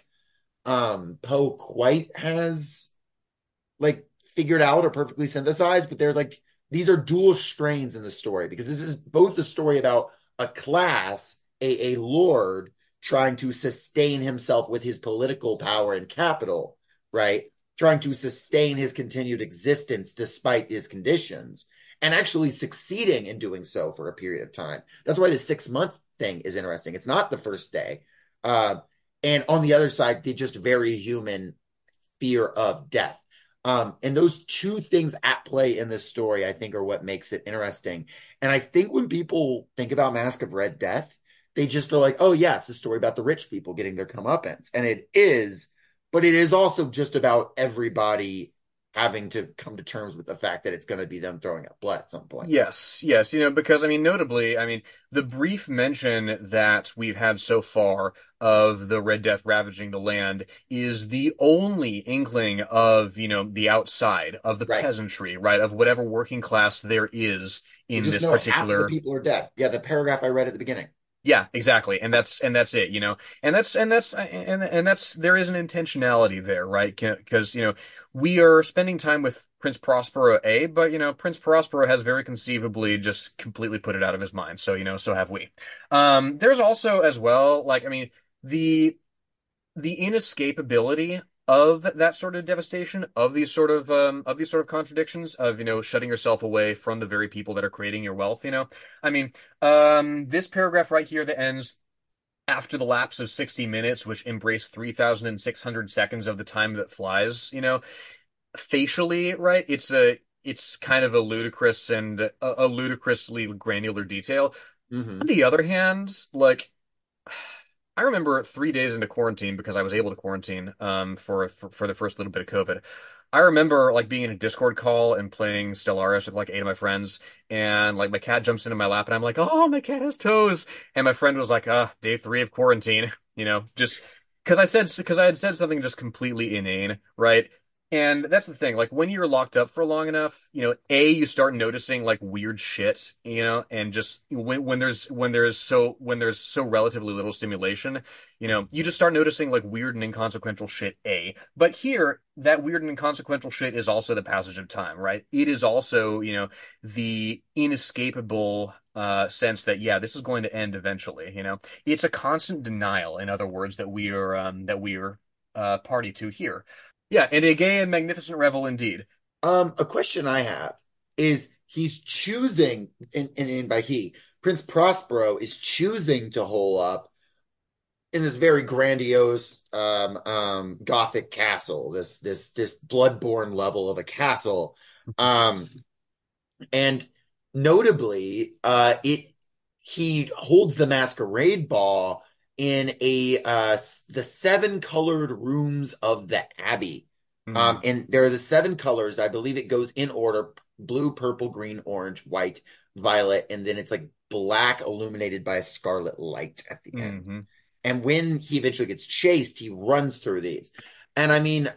Poe quite has like figured out or perfectly synthesized, but they're like these are dual strains in the story because this is both the story about a class, a lord trying to sustain himself with his political power and capital, right? Trying to sustain his continued existence despite his conditions and actually succeeding in doing so for a period of time. That's why the 6 month thing is interesting. It's not the first day. Uh, and on the other side, the just very human fear of death. And those two things at play in this story, I think, are what makes it interesting. And I think when people think about Mask of Red Death, they just are like, oh, yeah, it's a story about the rich people getting their comeuppance. And it is, but it is also just about everybody having to come to terms with the fact that it's going to be them throwing up blood at some point. Yes, yes, because notably, the brief mention that we've had so far of the Red Death ravaging the land is the only inkling of, the outside of the Right. peasantry, right, of whatever working class there is We in just this know half of the particular. people are dead. Yeah, the paragraph I read at the beginning. Yeah, exactly. And that's it, and that's there is an intentionality there, right? Because, we are spending time with Prince Prospero A, but Prince Prospero has very conceivably just completely put it out of his mind. So, so have we. There's also as well, like, the the inescapability of that sort of devastation, of these sort of contradictions, of shutting yourself away from the very people that are creating your wealth. This paragraph right here that ends after the lapse of 60 minutes, which embrace 3,600 seconds of the time that flies. Facially, right, it's kind of a ludicrous and a ludicrously granular detail. On Mm-hmm. the other hand, like, I remember 3 days into quarantine, because I was able to quarantine for the first little bit of COVID. I remember like being in a Discord call and playing Stellaris with like eight of my friends, and like my cat jumps into my lap, and I'm like, "Oh, my cat has toes," and my friend was like, day three of quarantine," just because I had said something just completely inane, right? And that's the thing, like when you're locked up for long enough, you start noticing like weird shit, and just when there's so relatively little stimulation, you just start noticing like weird and inconsequential shit, But here, that weird and inconsequential shit is also the passage of time, right? It is also, the inescapable sense that yeah, this is going to end eventually. It's a constant denial, in other words, that we are party to here. Yeah, and a gay and magnificent revel indeed. A question I have is he's choosing, and by he, Prince Prospero is choosing to hole up in this very grandiose Gothic castle, this bloodborne level of a castle. Um, and notably, it he holds the masquerade ball in the seven colored rooms of the Abbey. Hmm. And there are the seven colors. I believe it goes in order: blue, purple, green, orange, white, violet, and then it's like black illuminated by a scarlet light at the end. Hmm. And when he eventually gets chased, he runs through these. And I mean,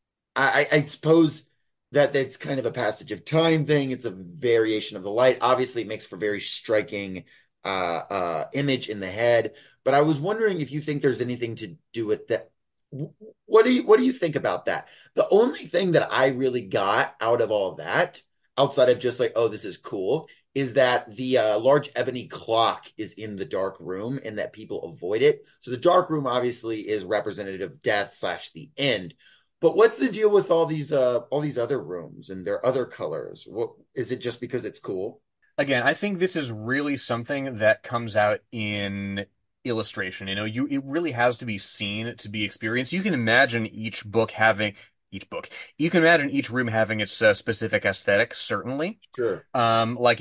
I suppose that that's kind of a passage of time thing. It's a variation of the light. Obviously, it makes for very striking image in the head. But I was wondering if you think there's anything to do with that. What do you think about that? The only thing that I really got out of all of that, outside of just like, oh, this is cool, is that the large ebony clock is in the dark room and that people avoid it. So the dark room obviously is representative of death slash the end. But what's the deal with all these other rooms and their other colors? What is it just because it's cool? Again, I think this is really something that comes out in illustration. It really has to be seen to be experienced. You can imagine each book. You can imagine each room having its specific aesthetic, certainly. Sure. Like,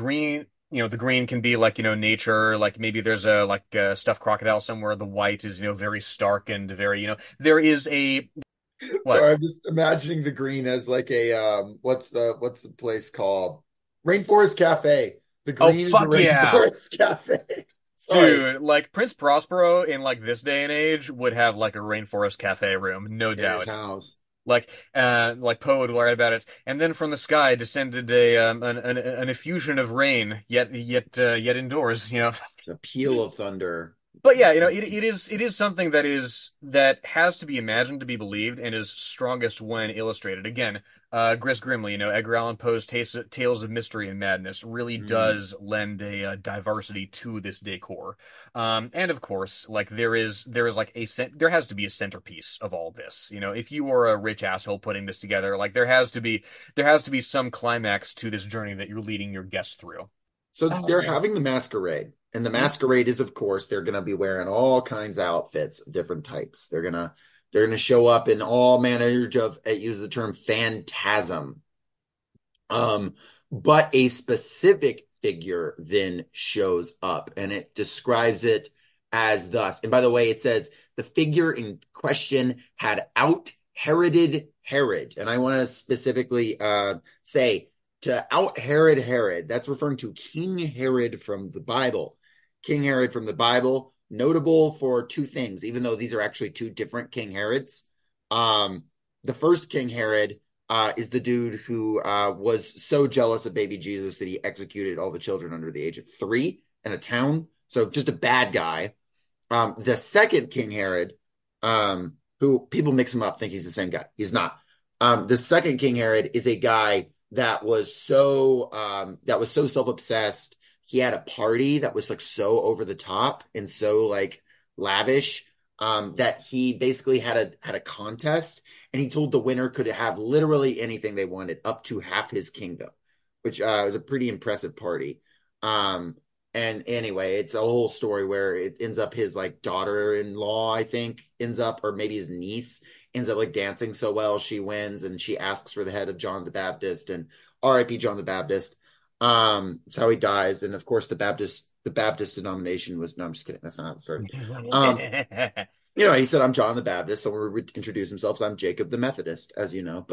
the green can be like, nature, like maybe there's a stuffed crocodile somewhere. The white is, very stark and very, there is a what? Sorry, I'm just imagining the green as like a what's the place called? Rainforest Cafe. The Oh, green is the fuck yeah. Rainforest Cafe. Sorry. Dude, like Prince Prospero in like this day and age would have like a rainforest cafe room, no In his doubt. house. Like Poe would write about it, and then from the sky descended an effusion of rain, yet indoors. It's a peal of thunder. But yeah, it is something that has to be imagined to be believed and is strongest when illustrated. Again, Gris Grimley, Edgar Allan Poe's Tales of Mystery and Madness really Mm. does lend a diversity to this decor. And of course, like there is like there has to be a centerpiece of all this. If you are a rich asshole putting this together, like there has to be some climax to this journey that you're leading your guests through. So Oh they're man. having the masquerade. And the Mhm. masquerade is, of course, they're gonna be wearing all kinds of outfits of different types. They're gonna show up in all manner of, use the term phantasm. Um, but a specific figure then shows up and it describes it as thus. And by the way, it says the figure in question had out Heroded Herod. And I want to specifically say to out Herod, that's referring to King Herod from the Bible. King Herod from the Bible, notable for two things, even though these are actually two different King Herods. Um, the first King Herod is the dude who was so jealous of baby Jesus that he executed all the children under the age of 3 in a town. So just a bad guy. The second King Herod, who people mix him up, think he's the same guy. He's not. The second King Herod is a guy that was so self-obsessed. He had a party that was like so over the top and so like lavish, that he basically had a contest, and he told the winner could have literally anything they wanted, up to half his kingdom, which was a pretty impressive party. Um, and anyway, it's a whole story where it ends up his like daughter-in-law, I think, ends up, or maybe his niece ends up like dancing so well she wins, and she asks for the head of John the Baptist, and R.I.P. John the Baptist. It's how he dies, and of course the Baptist denomination was, no, I'm just kidding. That's not how it started. Um, he said, I'm John the Baptist. Someone would introduce himself. So I'm Jacob the Methodist, as you know.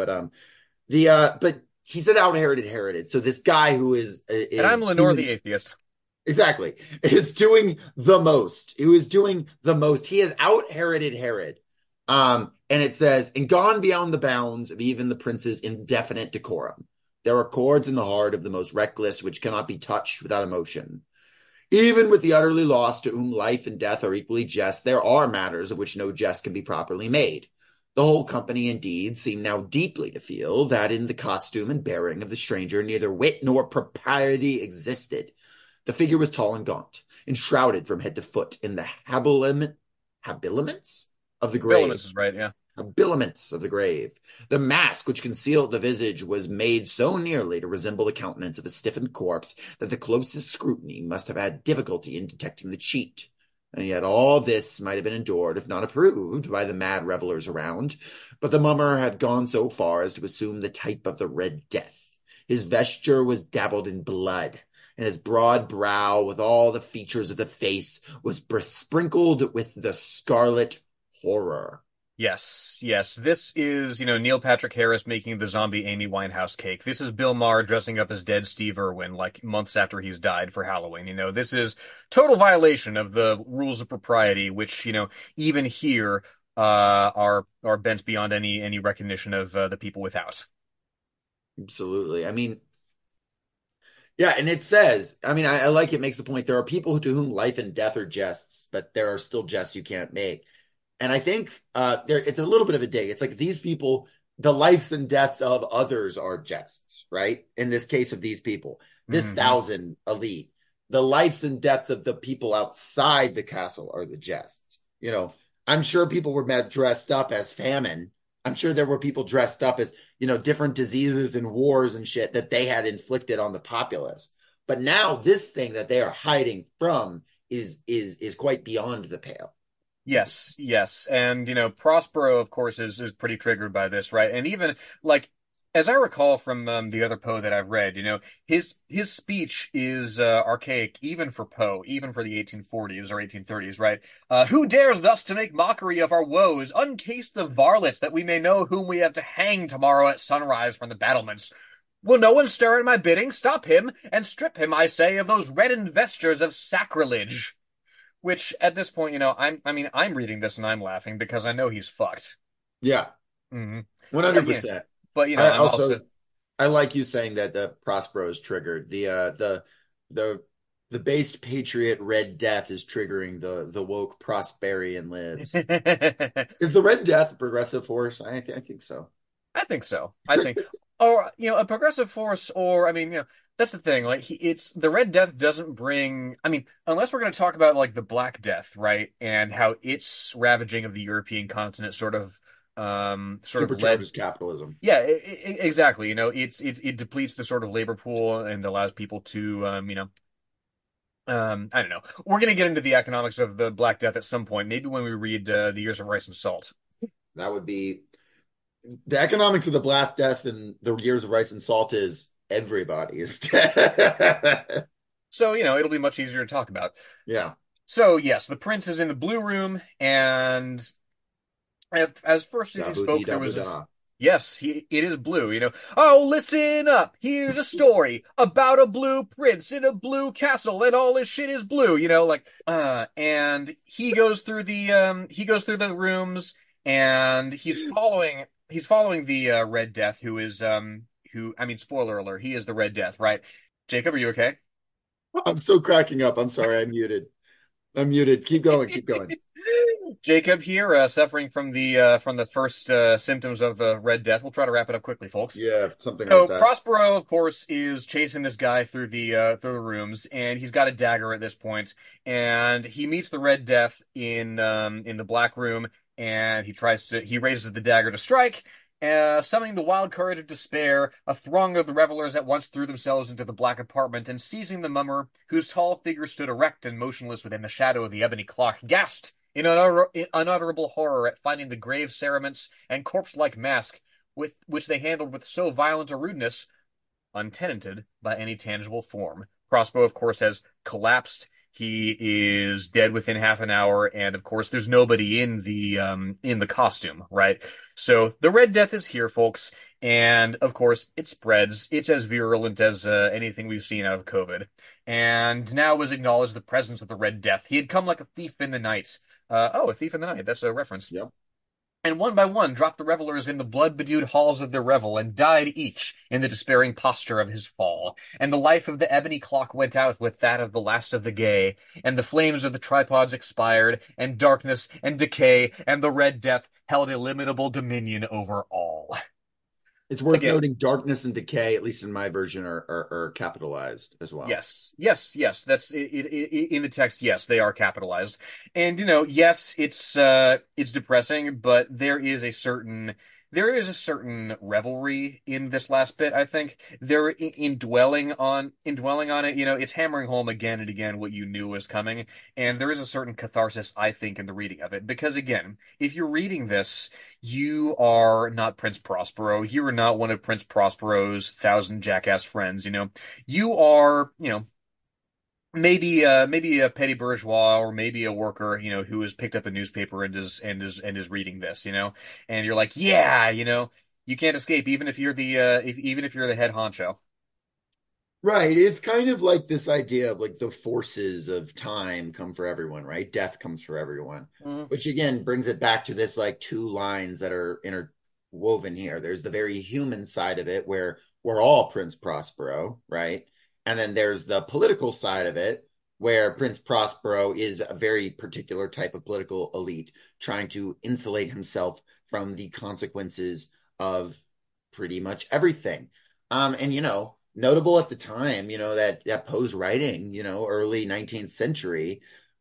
But he said out Herod. So this guy who is And I'm is Lenore the doing atheist. exactly is doing the most. Who is doing the most. He has out Herod. And it says, and gone beyond the bounds of even the prince's indefinite decorum. There are chords in the heart of the most reckless which cannot be touched without emotion. Even with the utterly lost, to whom life and death are equally jest, there are matters of which no jest can be properly made. The whole company, indeed, seemed now deeply to feel that in the costume and bearing of the stranger neither wit nor propriety existed. The figure was tall and gaunt, enshrouded from head to foot in the habiliments of the grave. Habiliments is right, yeah. Habiliments of the grave. The mask which concealed the visage was made so nearly to resemble the countenance of a stiffened corpse that the closest scrutiny must have had difficulty in detecting the cheat. And yet all this might have been endured, if not approved, by the mad revelers around. But the mummer had gone so far as to assume the type of the Red Death. His vesture was dabbled in blood, and his broad brow, with all the features of the face, was besprinkled with the scarlet horror. Yes, yes. This is, Neil Patrick Harris making the zombie Amy Winehouse cake. This is Bill Maher dressing up as dead Steve Irwin, like months after he's died for Halloween. This is total violation of the rules of propriety, which, even here, are bent beyond any recognition of the people without. Absolutely. I mean, yeah, and it says, I like it makes the point there are people to whom life and death are jests, but there are still jests you can't make. And I think it's a little bit of a dig. It's like these people, the lives and deaths of others are jests, right? In this case of these people, this thousand elite, the lives and deaths of the people outside the castle are the jests. I'm sure people were dressed up as famine. I'm sure there were people dressed up as, different diseases and wars and shit that they had inflicted on the populace. But now this thing that they are hiding from is quite beyond the pale. Yes, yes. And, Prospero, of course, is pretty triggered by this, right? And even, like, as I recall from the other Poe that I've read, his speech is archaic even for Poe, even for the 1840s or 1830s, right? Who dares thus to make mockery of our woes? Uncase the varlets, that we may know whom we have to hang tomorrow at sunrise from the battlements. Will no one stir at my bidding? Stop him, and strip him, I say, of those reddened vestures of sacrilege. Which at this point, I'm reading this and I'm laughing because I know he's fucked. Yeah, hmm But, 100%. but I I'm also also I like you saying that the Prospero is triggered. The based patriot Red Death is triggering the woke Prosperian lives. Is the Red Death a progressive force? I think so. I think so. I think, or a progressive force, or that's the thing. Like it's the Red Death doesn't bring. Unless we're going to talk about like the Black Death, right, and how its ravaging of the European continent sort of led. Supercharges capitalism. Yeah, exactly. It depletes the sort of labor pool and allows people to, I don't know. We're going to get into the economics of the Black Death at some point, maybe when we read The Years of Rice and Salt. That would be the economics of the Black Death and the Years of Rice and Salt is everybody is dead. So, it'll be much easier to talk about. Yeah. So, yes, the prince is in the blue room, and as first as he spoke, there was yes, it is blue, Oh, listen up. Here's a story about a blue prince in a blue castle, and all his shit is blue, and he goes through the rooms, and he's following the Red Death, who is spoiler alert, he is the Red Death, right? Jacob, are you okay? I'm still cracking up. I'm sorry, I'm muted. I'm muted. Keep going, keep going. Jacob here, suffering from the first symptoms of Red Death. We'll try to wrap it up quickly, folks. Yeah, something So like that. Prospero, of course, is chasing this guy through the rooms, and he's got a dagger at this point, and he meets the Red Death in the Black Room, and he raises the dagger to strike. Summoning the wild courage of despair, a throng of the revelers at once threw themselves into the black apartment, and seizing the mummer, whose tall figure stood erect and motionless within the shadow of the ebony clock, gasped in unutterable horror at finding the grave cerements and corpse-like mask which they handled with so violent a rudeness, untenanted by any tangible form. Prospero, of course, has collapsed. He is dead within half an hour, and of course, there's nobody in the costume, right? So the Red Death is here, folks, and of course, it spreads. It's as virulent as anything we've seen out of COVID, and now was acknowledged the presence of the Red Death. He had come like a thief in the night. A thief in the night. That's a reference. Yep. And one by one dropped the revelers in the blood-bedewed halls of their revel, and died each in the despairing posture of his fall. And the life of the ebony clock went out with that of the last of the gay, and the flames of the tripods expired, and darkness and decay and the Red Death held illimitable dominion over all. It's worth Again, noting darkness and decay, at least in my version, are capitalized as well. yes, yes, yes. That's in the text. Yes, they are capitalized, and yes, it's depressing, but there is a certain revelry in this last bit. I think there in dwelling on it. It's hammering home again and again what you knew was coming, and there is a certain catharsis, I think, in the reading of it. Because again, if you're reading this, you are not Prince Prospero. You are not one of Prince Prospero's thousand jackass friends. You are, maybe a petty bourgeois or maybe a worker, who has picked up a newspaper and is reading this, and you're like, yeah, you can't escape even if you're even if you're the head honcho. Right. It's kind of like this idea of like the forces of time come for everyone, right? Death comes for everyone, Mhm. which again brings it back to this like two lines that are interwoven here. There's the very human side of it where we're all Prince Prospero, right? And then there's the political side of it where Prince Prospero is a very particular type of political elite trying to insulate himself from the consequences of pretty much everything. And notable at the time, that Poe's writing, early 19th century,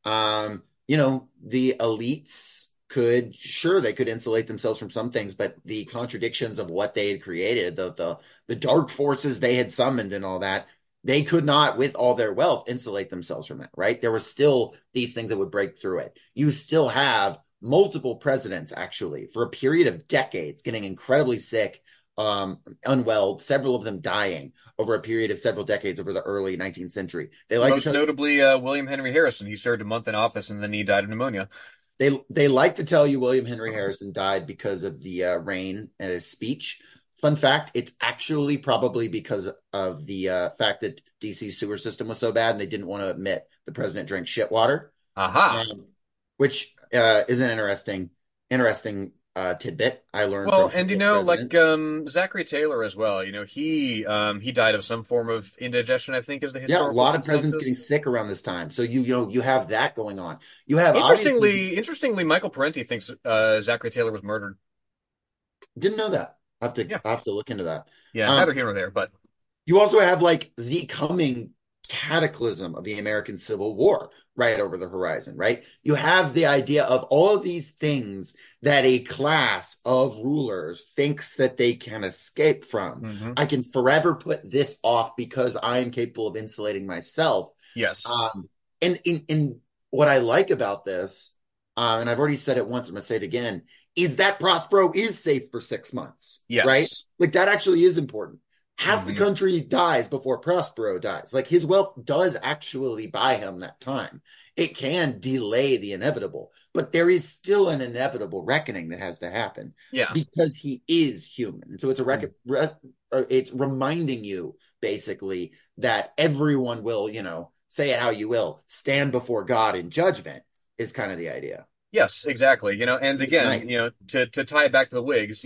the elites could, sure, they could insulate themselves from some things, but the contradictions of what they had created, the dark forces they had summoned and all that, they could not, with all their wealth, insulate themselves from that, right? There were still these things that would break through it. You still have multiple presidents, actually, for a period of decades, getting incredibly sick, unwell, several of them dying over a period of several decades over the early 19th century. They like to Most tell you notably, William Henry Harrison. He served a month in office and then he died of pneumonia. they like to tell you William Henry Harrison died because of the rain and his speech. Fun fact: it's actually probably because of the fact that DC's sewer system was so bad and they didn't want to admit the president drank shit water, Aha. um, which is an interesting tidbit I learned Well, from and like presidents. Zachary Taylor as well. He died of some form of indigestion, I think, is the Yeah, a historical lot of presidents getting consensus. sick around this time. So you have that going on. You have obviously Interestingly, Michael Parenti thinks Zachary Taylor was murdered. didn't know that. Yeah, I have to look into that. yeah, Um, neither here nor there, but you also have like the coming cataclysm of the American Civil War right over the horizon, right? You have the idea of all of these things that a class of rulers thinks that they can escape from. hmm I can forever put this off because I am capable of insulating myself. yes, Um, and in what I like about this, and I've already said it once, I'm going to say it again, is that Prospero is safe for 6 months, right? yes, Like that actually is important. Half the hmm country dies before Prospero dies. Like his wealth does actually buy him that time. It can delay the inevitable, but there is still an inevitable reckoning that has to happen yeah. because he is human. So it's reminding you basically that everyone will, say it how you will, stand before God in judgment is kind of the idea. Yes, exactly. And again, Right. to tie it back to the Whigs,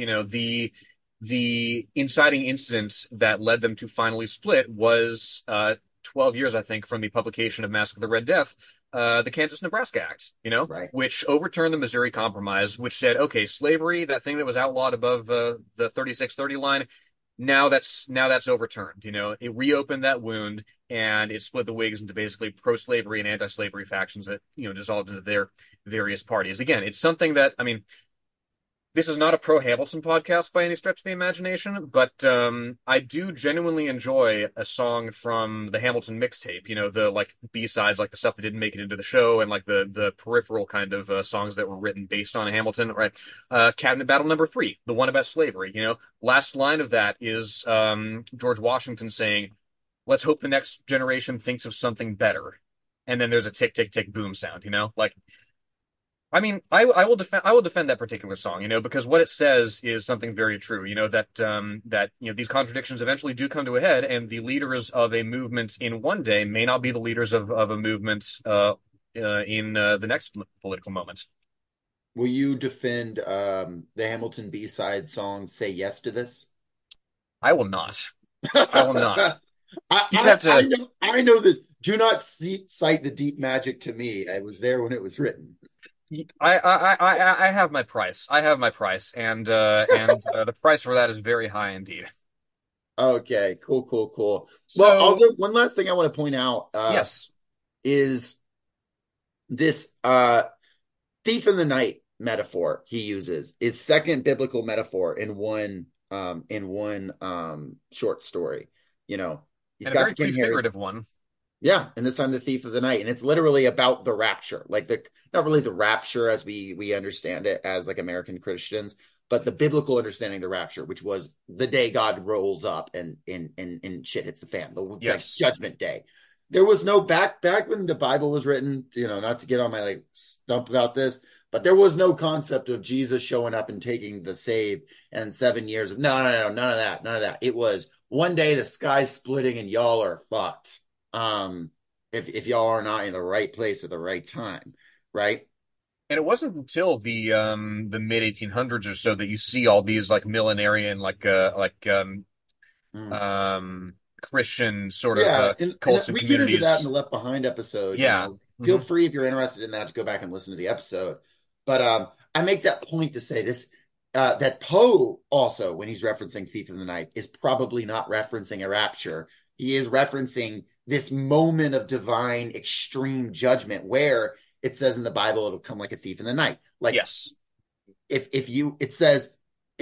the inciting incident that led them to finally split was 12 years, I think, from the publication of Mask of the Red Death, the Kansas-Nebraska Act, Right. which overturned the Missouri Compromise, which said, okay, slavery, that thing that was outlawed above the 3630 line, now that's overturned. It reopened that wound and it split the Whigs into basically pro-slavery and anti-slavery factions that dissolved into their various parties. Again, it's something that, I mean, this is not a pro Hamilton podcast by any stretch of the imagination, but I do genuinely enjoy a song from the Hamilton mixtape. The like B-sides, like the stuff that didn't make it into the show, and like the peripheral kind of songs that were written based on Hamilton. Right, Cabinet Battle Number Three, the one about slavery. Last line of that is George Washington saying, "Let's hope the next generation thinks of something better." And then there's a tick tick tick boom sound. Like I mean, I will defend that particular song, because what it says is something very true. That these contradictions eventually do come to a head, and the leaders of a movement in one day may not be the leaders of a movement in the next political moment. Will you defend the Hamilton B-side song "Say Yes to This"? I will not. I will not. I, You'd have to. I know that. Do not cite the deep magic to me. I was there when it was written. I have my price. I have my price, and the price for that is very high indeed. Okay, cool, cool, cool. Well, So also one last thing I want to point out yes, is this thief in the night metaphor he uses is second biblical metaphor in one short story. You know, he's and a got very the King Harry. prefigurative one. Yeah, and this time the thief of the night, and it's literally about the rapture, like the not really the rapture as we understand it as like American Christians, but the biblical understanding of the rapture, which was the day God rolls up and shit hits the fan, the like Yes. Judgment Day. There was no back when the Bible was written, you know, not to get on my like stump about this, but there was no concept of Jesus showing up and taking the save and 7 years of no, none of that, none of that. It was one day the sky's splitting and y'all are fucked um, if y'all are not in the right place at the right time, right? And it wasn't until the mid 1800s or so that you see all these like millenarian Mm. um Christian sort of Yeah, and cults and we get into that in the communities. Left Behind episode. You Yeah. know, feel Hmm. free if you're interested in that to go back and listen to the episode. But I make that point to say this that Poe also, when he's referencing Thief of the Night, is probably not referencing a rapture. He is referencing this moment of divine extreme judgment where it says in the Bible it'll come like a thief in the night. Like Yes. if you it says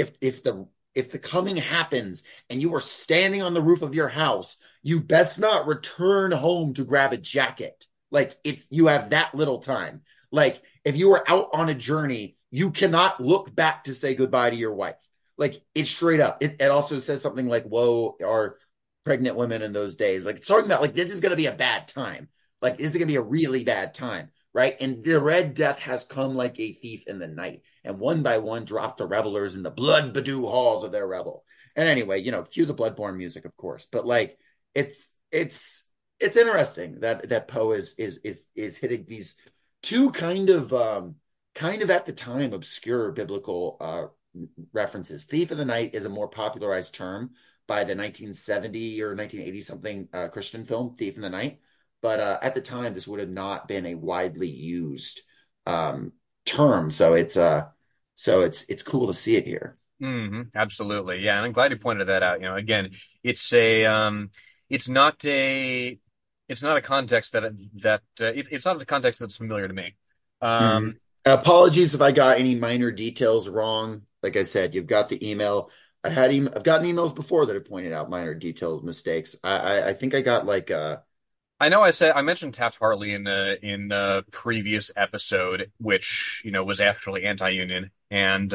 if the coming happens and you are standing on the roof of your house, you best not return home to grab a jacket. Like it's you have that little time. Like if you are out on a journey, you cannot look back to say goodbye to your wife. Like it's straight up. It also says something like "woe" or pregnant women in those days. Like it's talking about like this is going to be a bad time. Like this is going to be a really bad time, right? And the Red Death has come like a thief in the night, and one by one dropped the revelers in the blood bedew halls of their revel. And anyway, you know, cue the Bloodborne music, of course. But like, it's interesting that Poe is hitting these two kind of at the time obscure biblical references. Thief of the Night is a more popularized term by the 1970 or 1980 something Christian film, Thief in the Night. But at the time, this would have not been a widely used um, term. So it's cool to see it here. Absolutely. Yeah, and I'm glad you pointed that out. You know, again, it's a it's not a it's not a context it's not a context that's familiar to me. Mhm. Um, Apologies if I got any minor details wrong. Like I said, you've got the email. I've gotten emails before that have pointed out minor details, mistakes. I think I got like I know I mentioned Taft Hartley in a previous episode, which you know was actually anti-union, and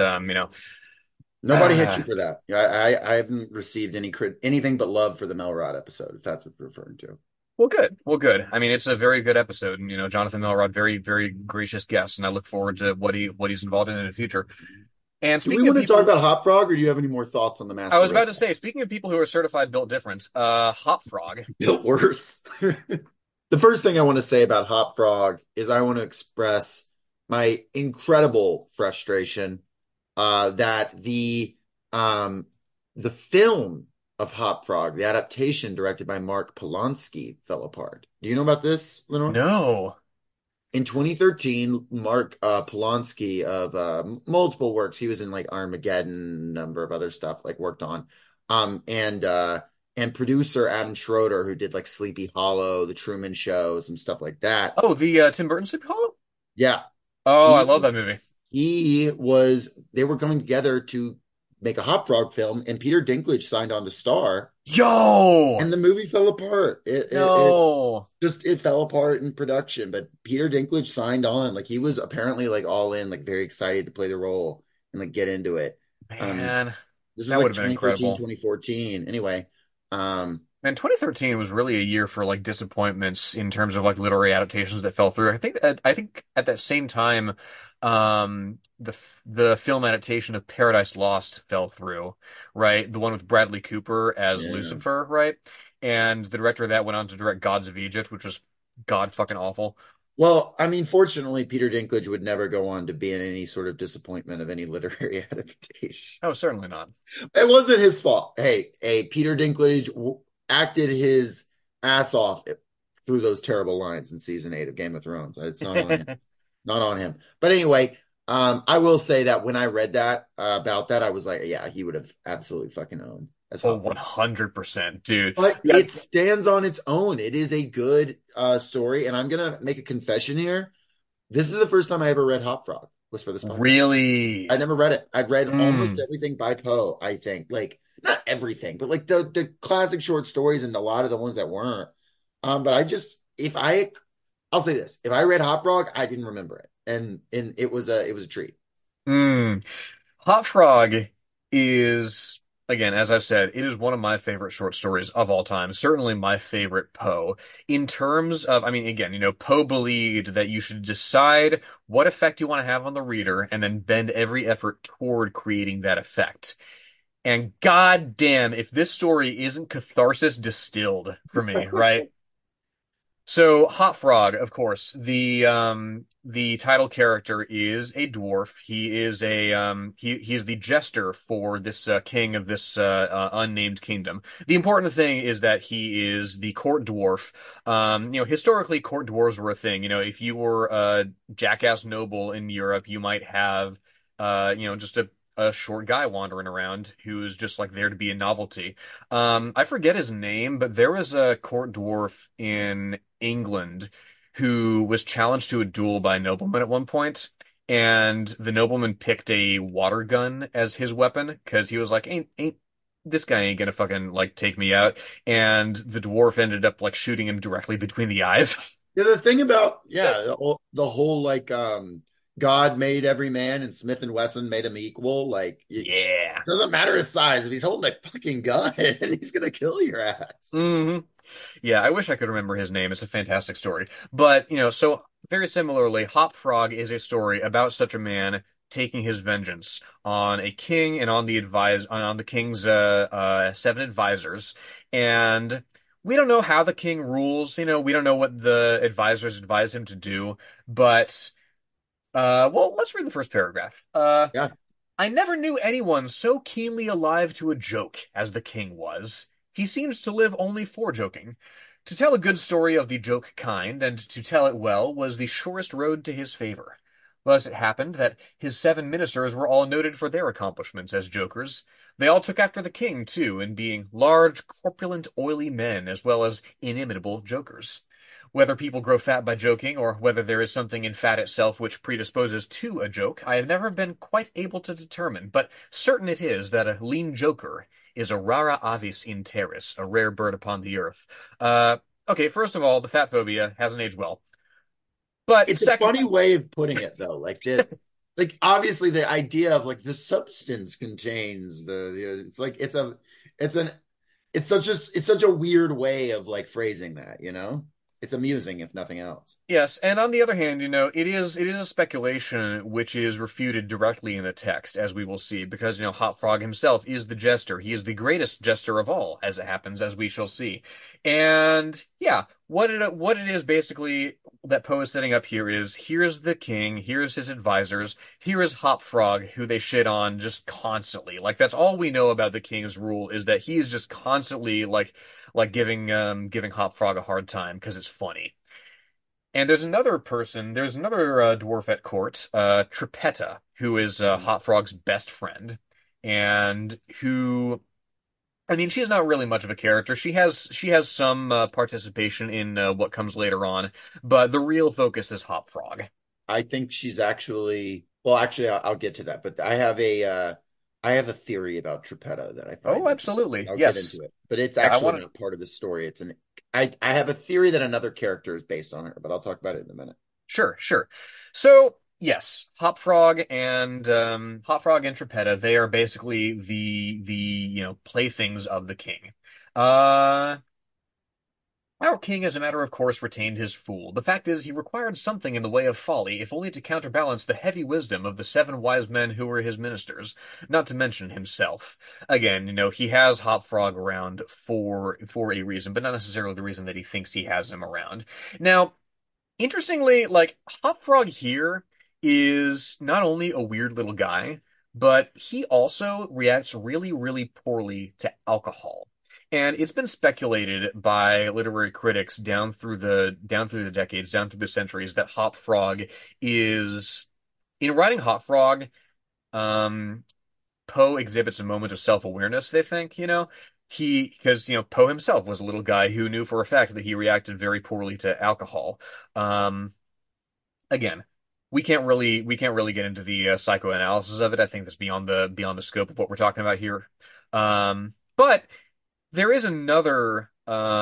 nobody hit uh, you for that. I haven't received anything but love for the Melrod episode, if that's what you're referring to. well, good. I mean, it's a very good episode, and you know, Jonathan Milrod, very, very gracious guest, and I look forward to what he's involved in the future. And Do we speaking of want to talk people, about Hop Frog, or do you have any more thoughts on the I was Masquerade? about to say, speaking of people who are certified built different, Hop Frog. Built worse. The first thing I want to say about Hop Frog is I want to express my incredible frustration that um, the film of Hop Frog, the adaptation directed by Mark Polanski, fell apart. Do you know about this, Lenore? No. In 2013, Mark Polanski of multiple works, he was in like Armageddon, a number of other stuff, like worked on, um, and uh, and producer Adam Schroeder, who did like Sleepy Hollow, The Truman Show, some stuff like that. Oh, the Tim Burton Sleepy Hollow? Yeah, Oh, I love he that movie. they were coming together to make a Hop Frog film, and Peter Dinklage signed on to star, Yo! and the movie fell apart. No. It fell apart in production, but Peter Dinklage signed on. Like he was apparently like all in, like very excited to play the role and like get into it. Um, Man, this was that would like have been 2013, incredible. 2014. Anyway, um, Man, 2013 was really a year for like disappointments in terms of like literary adaptations that fell through. I think at that same time, the film adaptation of Paradise Lost fell through, right? The one with Bradley Cooper as yeah. Lucifer, right? And the director of that went on to direct Gods of Egypt, which was god fucking awful. Well, I mean, fortunately, Peter Dinklage would never go on to be in any sort of disappointment of any literary adaptation. Oh, certainly not. It wasn't his fault. Hey, Peter Dinklage acted his ass off through those terrible lines in season 8 of Game of Thrones. It's not on him. not on him. But anyway, I will say that when I read that about that, I was like, yeah, he would have absolutely fucking owned as Oh, Hop Frog. 100%, dude. But Yeah. it stands on its own. It is a good story, and I'm gonna make a confession here. This is the first time I ever read Hop Frog, was for this podcast. I Really? never read it. I'd read almost Mm. everything by Poe, I think. Like not everything, but like the classic short stories and a lot of the ones that weren't. But I just if I I'll say this, if I read Hop Frog, I didn't remember it. And it was a treat. Mm. Hot Frog is, again, as I've said, it is one of my favorite short stories of all time. Certainly my favorite Poe. In terms of, I mean, again, Poe believed that you should decide what effect you want to have on the reader and then bend every effort toward creating that effect. And god damn, if this story isn't catharsis distilled for me, right? So Hot Frog, of course, the title character is a dwarf. He is he's the jester for this king of this unnamed kingdom. The important thing is that he is the court dwarf. Historically court dwarves were a thing. If you were a jackass noble in Europe, you might have just a short guy wandering around who's just like there to be a novelty. I forget his name, but there was a court dwarf in England who was challenged to a duel by a nobleman at one point, and the nobleman picked a water gun as his weapon because he was like, ain't this guy ain't gonna fucking like take me out, and the dwarf ended up like shooting him directly between the eyes. Yeah, the thing about the whole like God made every man and Smith and Wesson made him equal. Like it Yeah. doesn't matter his size. If he's holding a fucking gun, he's gonna kill your ass. hmm Yeah, I wish I could remember his name. It's a fantastic story. But, so very similarly, Hop Frog is a story about such a man taking his vengeance on a king and on the king's seven advisors. And we don't know how the king rules, we don't know what the advisors advise him to do, but well, let's read the first paragraph. Yeah. I never knew anyone so keenly alive to a joke as the king was. He seemed to live only for joking. To tell a good story of the joke kind, and to tell it well, was the surest road to his favor. Thus it happened that his seven ministers were all noted for their accomplishments as jokers. They all took after the king, too, in being large, corpulent, oily men, as well as inimitable jokers. Whether people grow fat by joking, or whether there is something in fat itself which predisposes to a joke, I have never been quite able to determine, but certain it is that a lean joker is a rara avis in terris, a rare bird upon the earth. Okay, first of all, the fat phobia hasn't aged well. But It's a second, funny way of putting it though. Like obviously the idea of like the substance contains it's like it's an it's such a weird way of like phrasing that, you know? It's amusing if nothing else. yes, and on the other hand, it is a speculation which is refuted directly in the text, as we will see, because Hot Frog himself is the jester. He is the greatest jester of all, as it happens, as we shall see. And yeah, what it is basically that Poe is setting up here is here's the king, here's his advisors, here is Hop Frog, who they shit on just constantly. Like that's all we know about the king's rule is that he is just constantly like giving Hop Frog a hard time because it's funny. And there's another dwarf at court, Trippetta, who is Hot Frog's best friend, and who, I mean, she's not really much of a character. She has some participation in what comes later on, but the real focus is Hop Frog. I think she's actually well, actually I'll get to that, but I have a theory about Truppetta that I find Oh, interesting. absolutely. I'll get Yes. into it. But it's Yeah, I actually want to. not part of the story. I have a theory that another character is based on her, but I'll talk about it in a minute. Sure, sure. So, yes, Hop Frog and Trippetta, they are basically the playthings of the king. Uh Our king, as a matter of course, retained his fool. The fact is, he required something in the way of folly, if only to counterbalance the heavy wisdom of the seven wise men who were his ministers, not to mention himself. Again, he has Hop Frog around for a reason, but not necessarily the reason that he thinks he has him around. Now, interestingly, like Hop Frog here is not only a weird little guy, but he also reacts really, really poorly to alcohol. And it's been speculated by literary critics down through the decades, down through the centuries, that Hop Frog is in writing Hop Frog, um, Poe exhibits a moment of self-awareness, they think, because, Poe himself was a little guy who knew for a fact that he reacted very poorly to alcohol. Um, Again, we can't really get into the psychoanalysis of it. I think that's beyond the scope of what we're talking about here. But there is another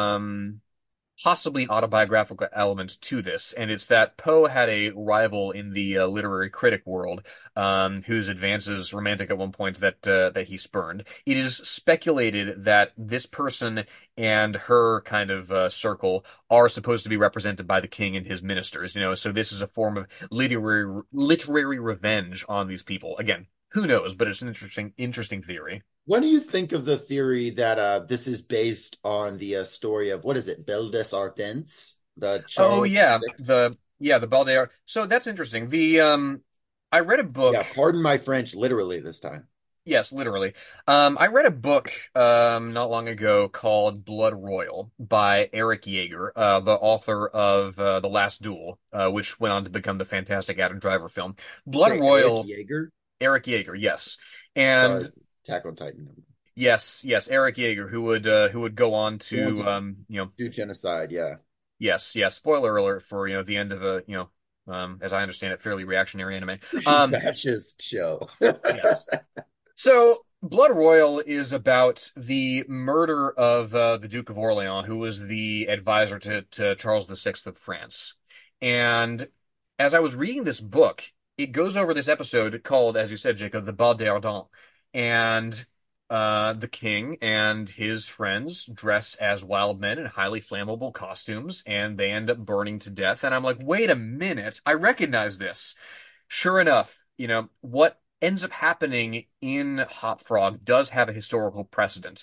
possibly autobiographical element to this, and it's that Poe had a rival in the literary critic world, whose advances romantic at one point that he spurned. It is speculated that this person and her kind of circle are supposed to be represented by the king and his ministers, so this is a form of literary revenge on these people. Again, who knows, but it's an interesting theory. What do you think of the theory that this is based on the story of what is it, Belle des Ardennes, the Oh Charles yeah, VI? the Baldear. So that's interesting. I read a book. Yeah, pardon my French, literally this time. Yes, literally. I read a book not long ago called Blood Royal by Eric Yeager, the author of The Last Duel, which went on to become the fantastic Adam Driver film. You Blood say Eric Royal, Yeager? Eric Yeager, yes, Sorry, and Attack on Titan. yes, Eric Yeager, who would go on The one to who do genocide, yeah. yes, spoiler alert for the end of a as I understand it, fairly reactionary anime. Um, Fascist show. yes. So, Blood Royal is about the murder of the Duke of Orleans, who was the advisor to Charles VI of France. And as I was reading this book, it goes over this episode called, as you said, Jacob, the Bal d'Ardent. And the king and his friends dress as wild men in highly flammable costumes, and they end up burning to death. And I'm like, wait a minute, I recognize this. Sure enough, what ends up happening in Hop Frog does have a historical precedent.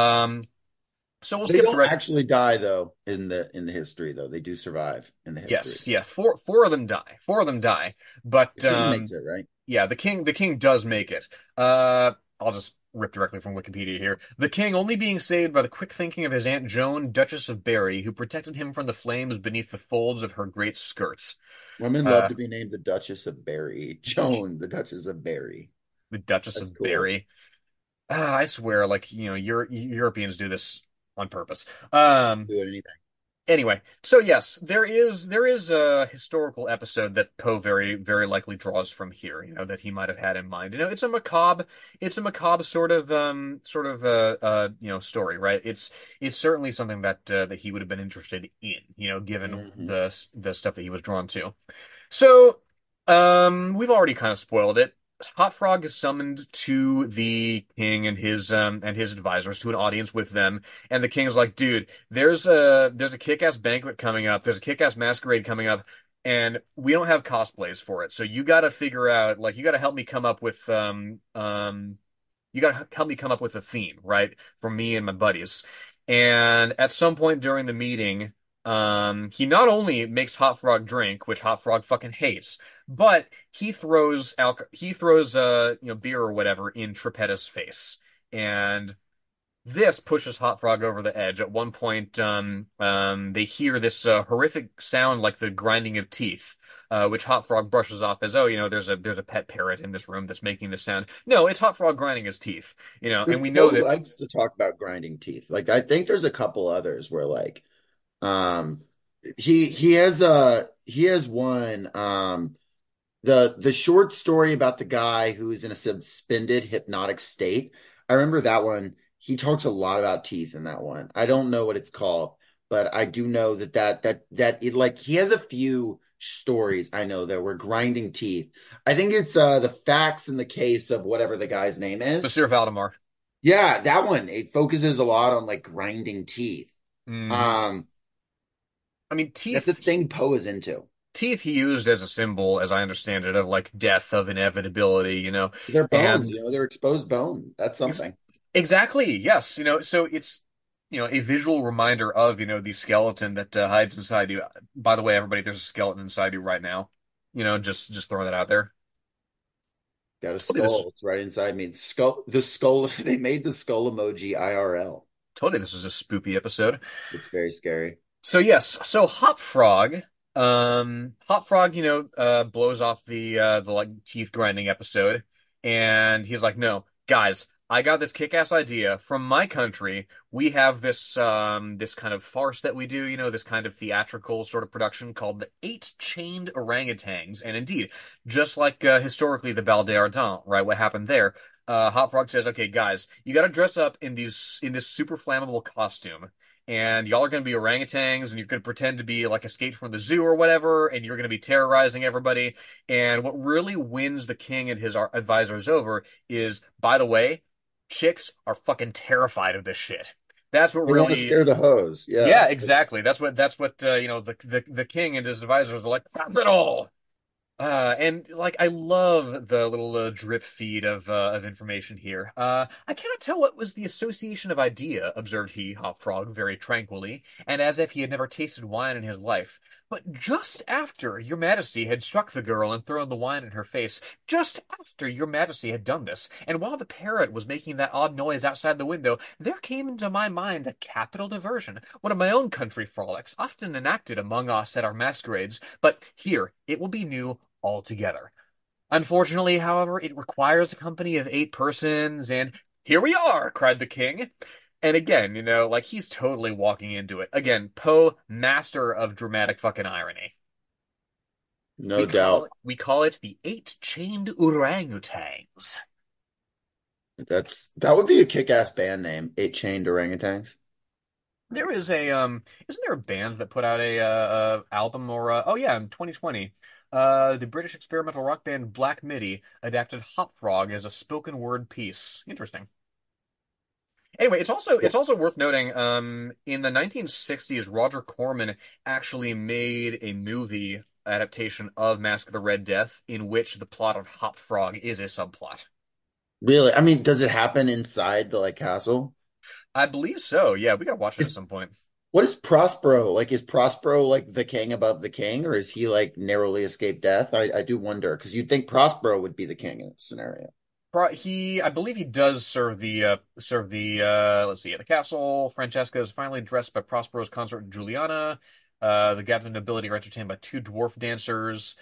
So we'll They skip don't direct. actually die though in the history though. They do survive in the history. Yes, yeah, four of them die. Four of them die, The but king makes it, right? yeah, the king does make it. I'll just rip directly from Wikipedia here. The king only being saved by the quick thinking of his Aunt Joan, Duchess of Berry, who protected him from the flames beneath the folds of her great skirts. Women love Uh, to be named the Duchess of Berry. Joan, the Duchess of Berry. the Duchess That's of cool. Berry. I swear, like, Europeans do this on purpose. Do anything. Anyway, so yes, there is a historical episode that Poe very very likely draws from here, that he might have had in mind. It's a macabre sort of story, right? It's certainly something that he would have been interested in, given Hmm. the stuff that he was drawn to. So, we've already kind of spoiled it. Hot Frog is summoned to the king and his advisors, to an audience with them, and the king's like, "Dude, there's a kick-ass banquet coming up. There's a kick-ass masquerade coming up, and we don't have cosplays for it. So you got to figure out, like, you got to help me come up with you got to help me come up with a theme, right, for me and my buddies." And at some point during the meeting, he not only makes Hot Frog drink, which Hot Frog fucking hates, but he throws beer or whatever in Trippetta's face. And this pushes Hot Frog over the edge. At one point, they hear this horrific sound like the grinding of teeth, which Hot Frog brushes off as, "Oh, there's a pet parrot in this room that's making this sound." No, it's Hot Frog grinding his teeth, and But we Poe know that. likes to talk about grinding teeth. Like I think there's a couple others where like um he has one the short story about the guy who's in a suspended hypnotic state. I remember that one. He talks a lot about teeth in that one. I don't know what it's called, but I do know that it like he has a few stories I know that were grinding teeth. I think it's the facts in the case of whatever the guy's name is. Monsieur Valdemar. Yeah, that one. It focuses a lot on like grinding teeth. Hmm. Um, I mean, that's a teeth. thing Poe is into. Teeth he used as a symbol, as I understand it, of like death, of inevitability, They're bones, and they're exposed bone. That's ex something. exactly, yes, so it's a visual reminder of the skeleton that hides inside you. By the way, everybody, there's a skeleton inside you right now. Just throwing that out there. Got a Hopefully this skull. It's right inside me. The skull, they made the skull emoji IRL. Told you this was a spoopy episode. It's very scary. So yes, so Hop Frog, blows off the like teeth grinding episode, and he's like, "No, guys, I got this kick-ass idea from my country. We have this kind of farce that we do, this kind of theatrical sort of production called the Eight Chained Orangutans." And indeed, just like historically the Bal d'Ardent, right? What happened there? Hop Frog says, "Okay, guys, you got to dress up in this super flammable costume." And y'all are going to be orangutans, and you're going to pretend to be like escaped from the zoo or whatever, and you're going to be terrorizing everybody. And what really wins the king and his advisors over is, by the way, chicks are fucking terrified of this shit. That's what They want to really, scare the hose. yeah, Yeah. exactly. That's what the king and his advisors are like, "Fuck it all." And like I love the little drip feed of information here. I cannot tell what was the association of idea, observed he, Hop Frog, very tranquilly, and as if he had never tasted wine in his life. But just after your Majesty had struck the girl and thrown the wine in her face, just after your Majesty had done this, and while the parrot was making that odd noise outside the window, there came into my mind a capital diversion, one of my own country frolics, often enacted among us at our masquerades, but here it will be new altogether. Unfortunately, however, it requires a company of 8 persons, and here we are, cried the king. And again, like he's totally walking into it. Again, Poe, master of dramatic fucking irony. No doubt. We call it the Eight Chained Orangutans. That would be a kick-ass band name. Eight Chained Orangutans. There is a isn't there a band that put out a album or oh yeah, in 2020. The British experimental rock band Black Midi adapted Hop Frog as a spoken word piece. Interesting. Anyway, it's also worth noting, in the 1960s, Roger Corman actually made a movie adaptation of Mask of the Red Death in which the plot of Hop Frog is a subplot. Really? I mean, does it happen inside the like castle? I believe so. Yeah, we gotta watch it at Is some point. what is Prospero? Like, is Prospero like the king above the king, or is he like narrowly escaped death? I do wonder because you'd think Prospero would be the king in this scenario. I believe he does serve the let's see, at the castle. Francesca is finally dressed by Prospero's consort Juliana. The gathered nobility are entertained by two dwarf dancers.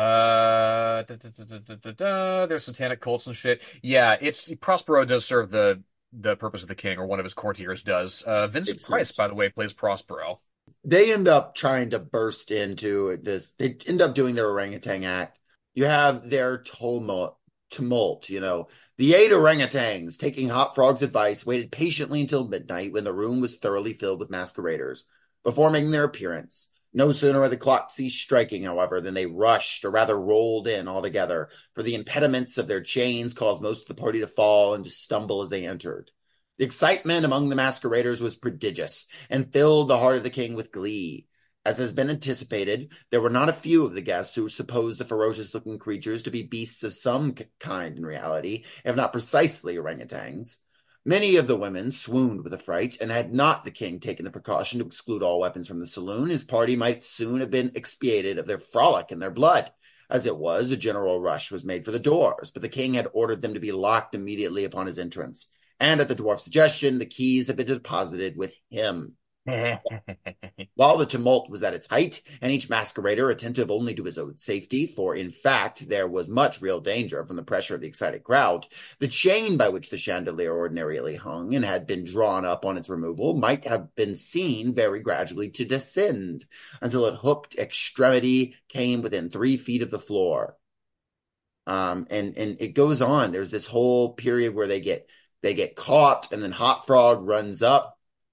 There's satanic cults and shit. Yeah, it's Prospero does serve the purpose of the king, or one of his courtiers does. Vincent Makes Price, sense. by the way, plays Prospero. They end up trying to burst into this. They end up doing their orangutan act. You have their tumult. The 8 orangutans, taking Hop Frog's advice, waited patiently until midnight when the room was thoroughly filled with masqueraders before making their appearance. No sooner had the clock ceased striking, however, than they rushed, or rather rolled in altogether, for the impediments of their chains caused most of the party to fall and to stumble as they entered. The excitement among the masqueraders was prodigious, and filled the heart of the king with glee. As has been anticipated, there were not a few of the guests who supposed the ferocious-looking creatures to be beasts of some kind in reality, if not precisely orangutans. Many of the women swooned with affright, and had not the king taken the precaution to exclude all weapons from the saloon, his party might soon have been expiated of their frolic and their blood. As it was, a general rush was made for the doors, but the king had ordered them to be locked immediately upon his entrance, and at the dwarf's suggestion, the keys had been deposited with him. While the tumult was at its height, and each masquerader attentive only to his own safety, for in fact there was much real danger from the pressure of the excited crowd, the chain by which the chandelier ordinarily hung and had been drawn up on its removal might have been seen very gradually to descend, until its hooked extremity came within 3 feet of the floor. And it goes on. There's this whole period where they get caught, and then Hop Frog runs up.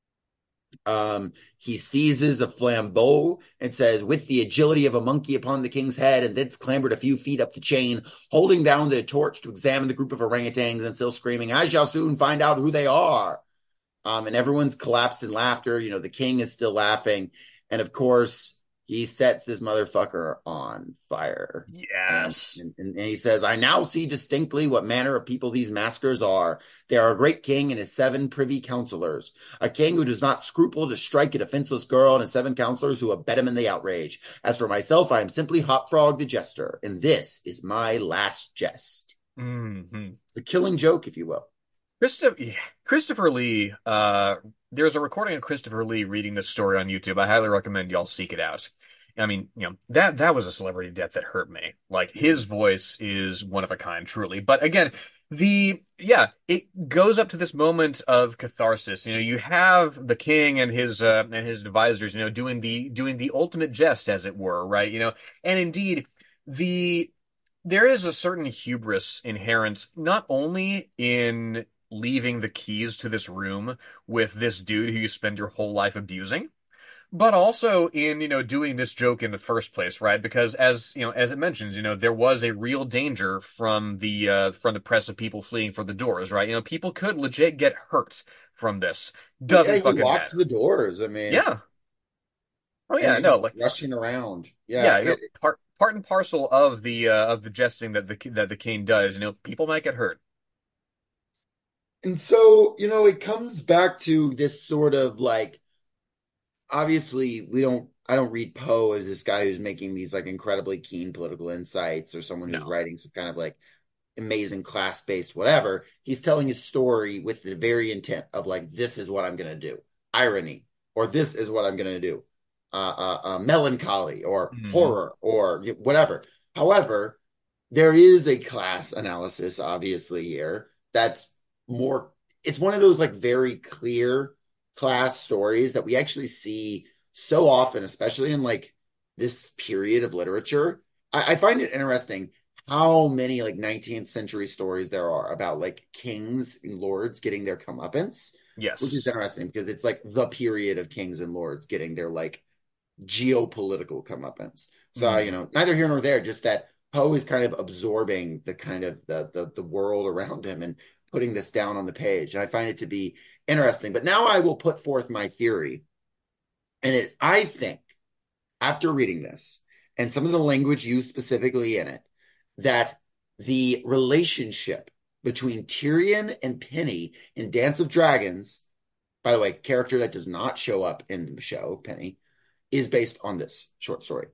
He seizes a flambeau and says, with the agility of a monkey upon the king's head, and thence clambered a few feet up the chain, holding down the torch to examine the group of orangutans and still screaming, I shall soon find out who they are. And everyone's collapsed in laughter. The king is still laughing. And of course, he sets this motherfucker on fire. And, Yes. and he says, I now see distinctly what manner of people these maskers are. They are a great king and his 7 privy councillors. A king who does not scruple to strike a defenseless girl, and his 7 councillors who abet him in the outrage. As for myself, I am simply Hop Frog the jester, and this is my last jest. Hmm. The killing joke, if you will. Christopher, yeah, Christopher Lee, there's a recording of Christopher Lee reading this story on YouTube. I highly recommend y'all seek it out. I mean, that was a celebrity death that hurt me. Like his voice is one of a kind, truly. But again, it goes up to this moment of catharsis. You have the king and his advisors, doing the ultimate jest, as it were, right? And indeed, the there is a certain hubris inherent not only in leaving the keys to this room with this dude who you spend your whole life abusing, but also in, doing this joke in the first place, right? Because as it mentions, there was a real danger from the press of people fleeing for the doors, right? People could legit get hurt from this. Well, yeah, Doesn't he fucking locked matter. the doors. I mean, Yeah. Oh and yeah, he was no, like rushing around. Yeah, yeah, part and parcel of the jesting that the king does, people might get hurt. and so, it comes back to this sort of like, obviously, I don't read Poe as this guy who's making these like incredibly keen political insights or someone who's No. writing some kind of like amazing class-based whatever. He's telling his story with the very intent of like, this is what I'm going to do. Irony, or this is what I'm going to do. Melancholy or Hmm. horror or whatever. However, there is a class analysis, obviously, here that's more, it's one of those like very clear class stories that we actually see so often, especially in like this period of literature. I find it interesting how many like 19th century stories there are about like kings and lords getting their comeuppance, which is Yes. interesting because it's like the period of kings and lords getting their like geopolitical comeuppance. So, Hmm. neither here nor there, just that Poe is kind of absorbing the kind of the world around him and putting this down on the page. And I find it to be interesting. But now I will put forth my theory. And I think after reading this and some of the language used specifically in it, that the relationship between Tyrion and Penny in Dance of Dragons, by the way, character that does not show up in the show, Penny, is based on this short story.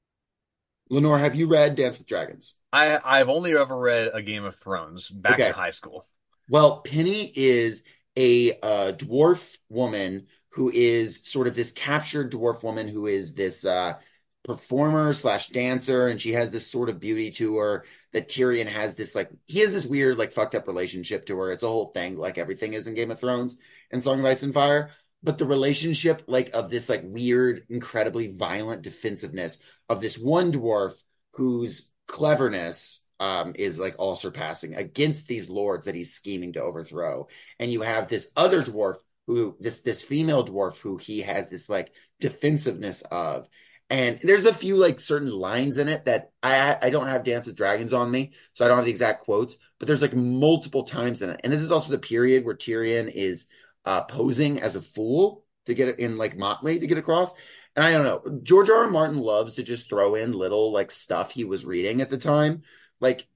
Lenore, have you read Dance with Dragons? I've only ever read A Game of Thrones back in Okay. high school. Well, Penny is a dwarf woman who is sort of this captured dwarf woman who is this performer slash dancer, and she has this sort of beauty to her that Tyrion has this like he has this weird like fucked up relationship to her. It's a whole thing, like everything is in Game of Thrones and Song of Ice and Fire. But the relationship like of this like weird, incredibly violent defensiveness of this one dwarf whose cleverness is like all surpassing against these lords that he's scheming to overthrow. And you have this other dwarf who this female dwarf who he has this like defensiveness of. And there's a few like certain lines in it that I don't have Dance with Dragons on me, so I don't have the exact quotes, but there's like multiple times in it. And this is also the period where Tyrion is posing as a fool to get it in like motley to get across. And I don't know. George R. R. Martin loves to just throw in little like stuff he was reading at the time. Like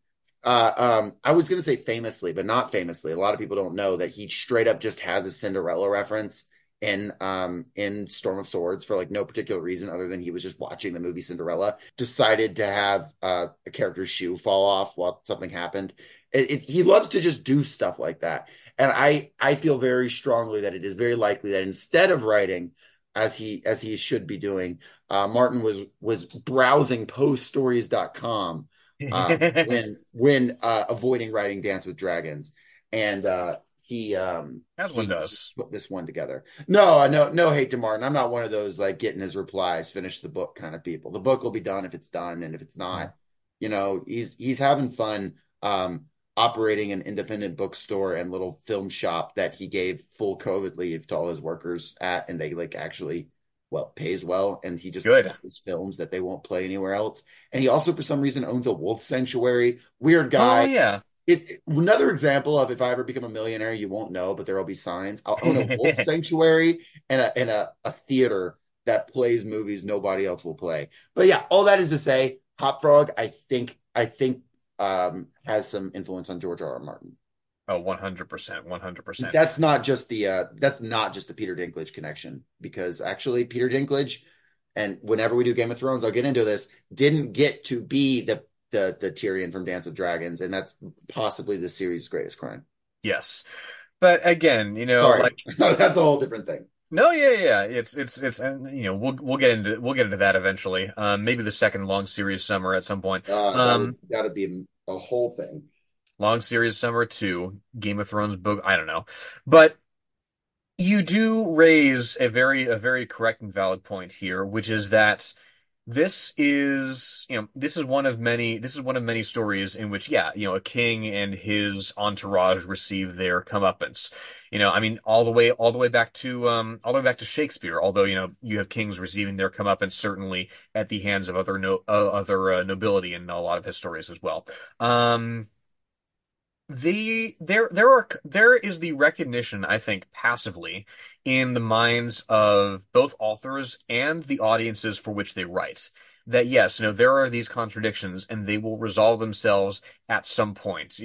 I was gonna say famously, but not famously. A lot of people don't know that he straight up just has a Cinderella reference in Storm of Swords for like no particular reason other than he was just watching the movie Cinderella, decided to have a character's shoe fall off while something happened. He loves to just do stuff like that. And I feel very strongly that it is very likely that instead of writing as he should be doing, Martin was browsing poststories.com when avoiding writing Dance with Dragons, and As one he does. put this one together. No hate to Martin. I'm not one of those like getting his replies, finish the book kind of people. The book will be done if it's done, and if it's Mm. not, he's having fun operating an independent bookstore and little film shop that he gave full COVID leave to all his workers at, and they like actually pays well, and he just Good. does films that they won't play anywhere else. And he also, for some reason, owns a wolf sanctuary. Weird Oh guy. yeah. Another example of if I ever become a millionaire, you won't know, but there will be signs. I'll own a wolf sanctuary and a theater that plays movies nobody else will play. But yeah, all that is to say, Hop Frog, I think has some influence on George R. R. Martin. Oh, 100%, 100%. That's not just the Peter Dinklage connection, because actually Peter Dinklage, and whenever we do Game of Thrones, I'll get into this, didn't get to be the Tyrion from Dance of Dragons, and that's possibly the series' greatest crime. Yes. But again, Sorry, like that's a whole different thing. no, yeah, yeah, yeah. It's and we'll get into that eventually. Maybe the second long series summer at some point. That'd be a whole thing. Long series summer two, Game of Thrones book. I don't know, but you do raise a very correct and valid point here, which is that this is one of many stories in which, yeah, a king and his entourage receive their comeuppance. I mean, all the way back to Shakespeare, although, you have kings receiving their comeuppance certainly at the hands of other nobility in a lot of his stories as well. Um there is the recognition, I think, passively in the minds of both authors and the audiences for which they write, that yes, there are these contradictions and they will resolve themselves at some point,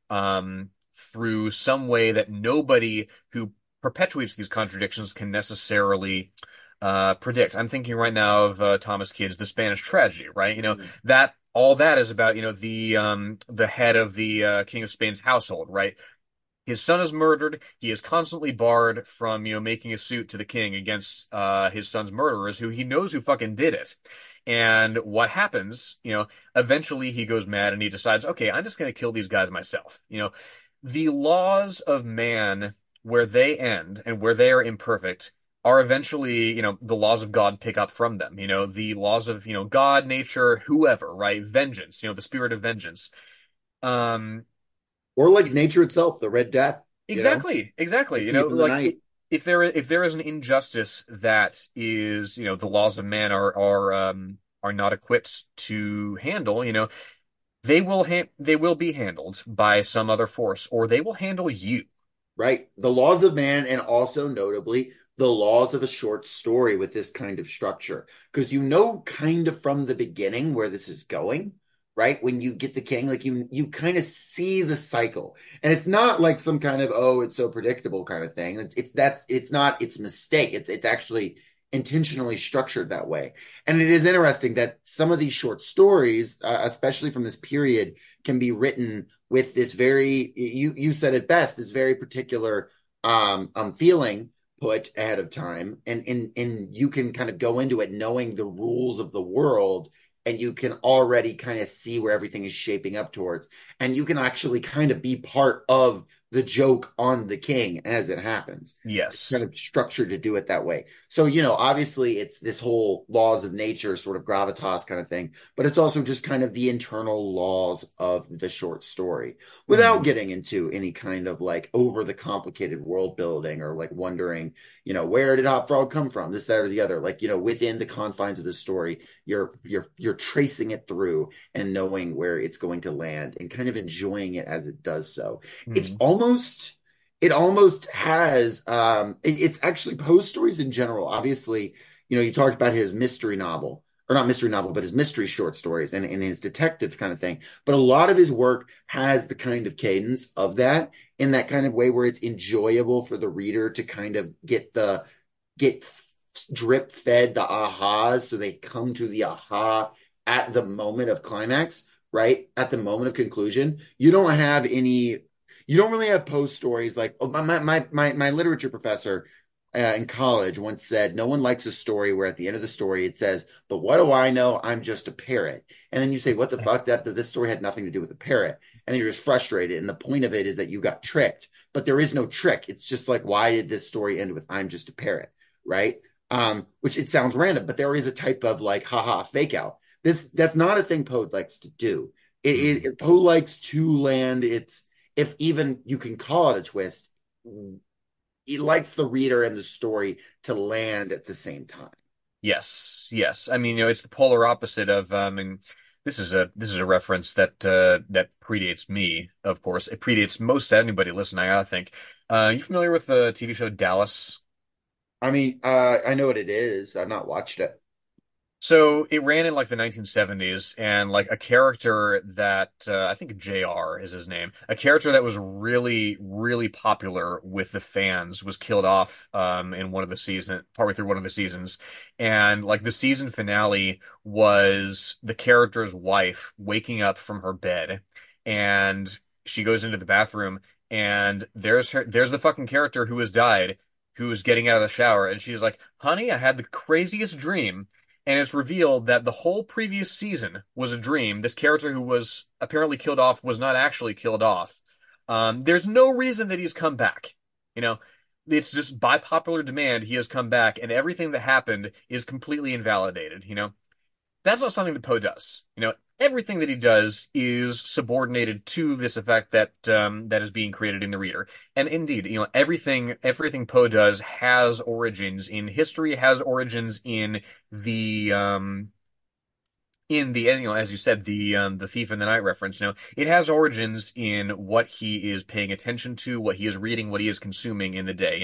through some way that nobody who perpetuates these contradictions can necessarily predict. I'm thinking right now of Thomas Kyd's The Spanish Tragedy, right? That all that is about, the head of the King of Spain's household, right? His son is murdered. He is constantly barred from, making a suit to the king against his son's murderers, who he knows who fucking did it. And what happens, eventually he goes mad and he decides, okay, I'm just going to kill these guys myself. The laws of man, where they end and where they are imperfect, are eventually, the laws of God pick up from them. The laws of, God, nature, whoever, right? Vengeance, the spirit of vengeance. Um, Or like nature itself, the Red Death, exactly, the exactly. thief in the Like night. if there is an injustice that is, the laws of man are not equipped to handle, they will be handled by some other force, or they will handle you. Right? The laws of man, and also notably the laws of a short story with this kind of structure. Because you know kind of from the beginning where this is going, right? When you get the king, like you kind of see the cycle. And it's not like some kind of, oh, it's so predictable kind of thing. It's not it's a mistake. It's actually intentionally structured that way. And it is interesting that some of these short stories, especially from this period, can be written with this very, you said it best, this very particular feeling put ahead of time, and you can kind of go into it knowing the rules of the world, and you can already kind of see where everything is shaping up towards, and you can actually kind of be part of the joke on the king as it happens. It's kind Yes. of structured to do it that way. So, obviously it's this whole laws of nature sort of gravitas kind of thing, but it's also just kind of the internal laws of the short story without Mhm. getting into any kind of like over the complicated world building or like wondering, where did Hop Frog come from, this, that, or the other. Like, within the confines of the story, you're tracing it through and knowing where it's going to land and kind of enjoying it as it does so. It's Mhm. almost it almost has it's actually Poe's stories in general. Obviously, you talked about his mystery novel, or not mystery novel, but his mystery short stories and his detective kind of thing. But a lot of his work has the kind of cadence of that, in that kind of way where it's enjoyable for the reader to kind of get drip fed the ahas, so they come to the aha at the moment of climax, right? At the moment of conclusion. You don't really have Poe stories like, oh, my literature professor in college once said, no one likes a story where at the end of the story it says, but what do I know? I'm just a parrot. And then you say, what the fuck? That this story had nothing to do with the parrot. And then you're just frustrated. And the point of it is that you got tricked, but there is no trick. It's just like, why did this story end with I'm just a parrot? Right. Which it sounds random, but there is a type of like, haha, fake out. That's not a thing Poe likes to do. Mhm. Poe likes to land its, if even you can call it a twist, he likes the reader and the story to land at the same time. Yes, yes. I mean, it's the polar opposite of and this is a reference that predates me, of course. It predates most anybody listening, I think. You familiar with the TV show Dallas? I mean, I know what it is. I've not watched it. So it ran in like the 1970s, and like a character that I think JR is his name, a character that was really, really popular with the fans, was killed off in one of the partway through one of the seasons, and like the season finale was the character's wife waking up from her bed, and she goes into the bathroom, and there's the fucking character who has died, who is getting out of the shower, and she's like, "Honey, I had the craziest dream." And it's revealed that the whole previous season was a dream. This character who was apparently killed off was not actually killed off. There's no reason that he's come back. You know, it's just by popular demand he has come back, and everything that happened is completely invalidated. That's not something that Poe does. Everything that he does is subordinated to this effect that is being created in the reader. And indeed, everything Poe does has origins in history, has origins as you said, the Thief in the Night reference. It has origins in what he is paying attention to, what he is reading, what he is consuming in the day.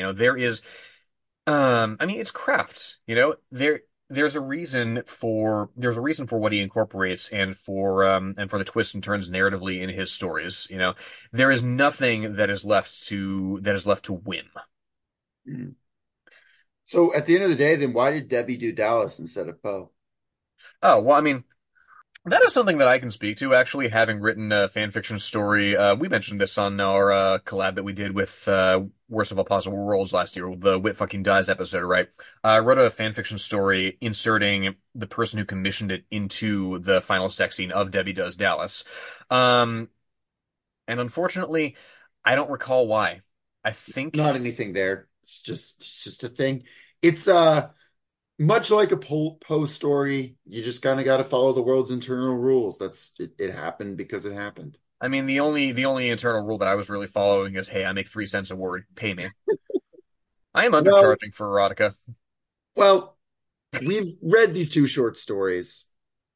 I mean, it's craft. There's a reason for what he incorporates and for the twists and turns narratively in his stories. There is nothing that is left to whim. Mm. So at the end of the day, then why did Debbie do Dallas instead of Poe? Oh, well, I mean, that is something that I can speak to, actually, having written a fan fiction story. We mentioned this on our collab that we did with Worst of All Possible Worlds last year, the Wit Fucking Dies episode, right? I wrote a fan fiction story inserting the person who commissioned it into the final sex scene of Debbie Does Dallas. Um, and unfortunately, I don't recall why. I Not think, anything there. It's just a thing. It's much like a Poe story. You just kind of got to follow the world's internal rules. That's it, it happened because it happened. I mean, the only internal rule that I was really following is, hey, I make 3 cents a word, pay me. I am Well, undercharging for erotica. well, we've read these two short stories.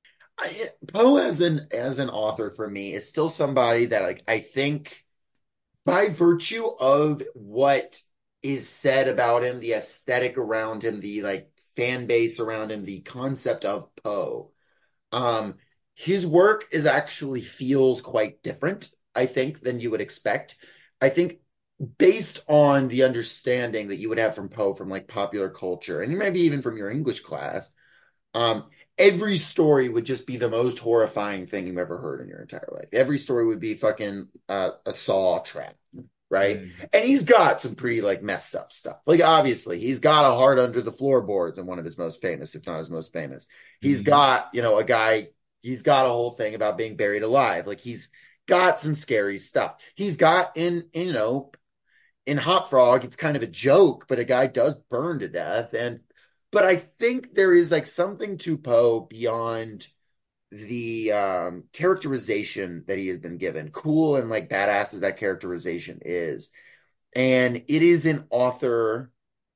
Poe as an author for me is still somebody that like I think by virtue of what is said about him, the aesthetic around him, the like fan base around him, the concept of Poe, um, his work is actually feels quite different, I think, than you would expect. I think based on the understanding that you would have from Poe from like popular culture and maybe even from your English class, um, every story would just be the most horrifying thing you've ever heard in your entire life. Every story would be fucking a saw trap, right? Mm. And he's got some pretty like messed up stuff. Like obviously, he's got a heart under the floorboards in one of his most famous, if not his most famous. He's Mhm. got, a guy, he's got a whole thing about being buried alive. Like he's got some scary stuff. He's got in Hop Frog, it's kind of a joke, but a guy does burn to death. But I think there is like something to Poe beyond the characterization that he has been given. Cool and like badass as that characterization is. And it is an author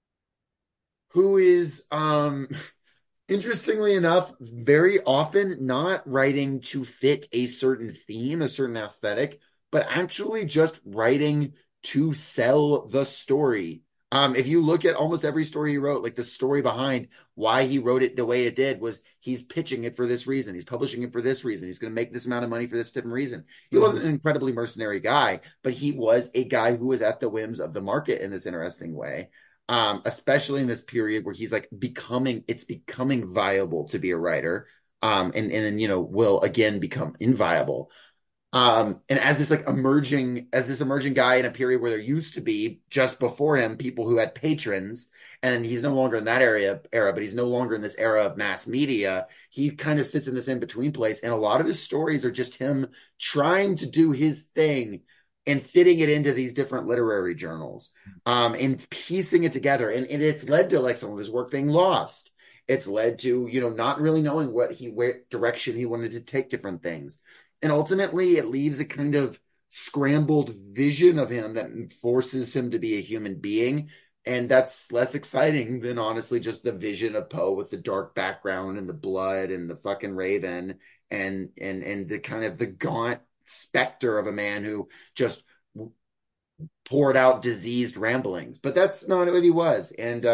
who is interestingly enough, very often not writing to fit a certain theme, a certain aesthetic, but actually just writing to sell the story. If you look at almost every story he wrote, like the story behind why he wrote it the way it did was he's pitching it for this reason. He's publishing it for this reason. He's going to make this amount of money for this different reason. He wasn't Mhm. an incredibly mercenary guy, but he was a guy who was at the whims of the market in this interesting way, especially in this period where he's like it's becoming viable to be a writer, and then will again become inviable. And as this emerging guy in a period where there used to be just before him people who had patrons, and he's no longer in that era, but he's no longer in this era of mass media. He kind of sits in this in between place, and a lot of his stories are just him trying to do his thing and fitting it into these different literary journals, and piecing it together. And it's led to like some of his work being lost. It's led to not really knowing where direction he wanted to take different things, and ultimately it leaves a kind of scrambled vision of him that forces him to be a human being. And that's less exciting than honestly just the vision of Poe with the dark background and the blood and the fucking raven and the kind of the gaunt specter of a man who just poured out diseased ramblings. But that's not what he was. And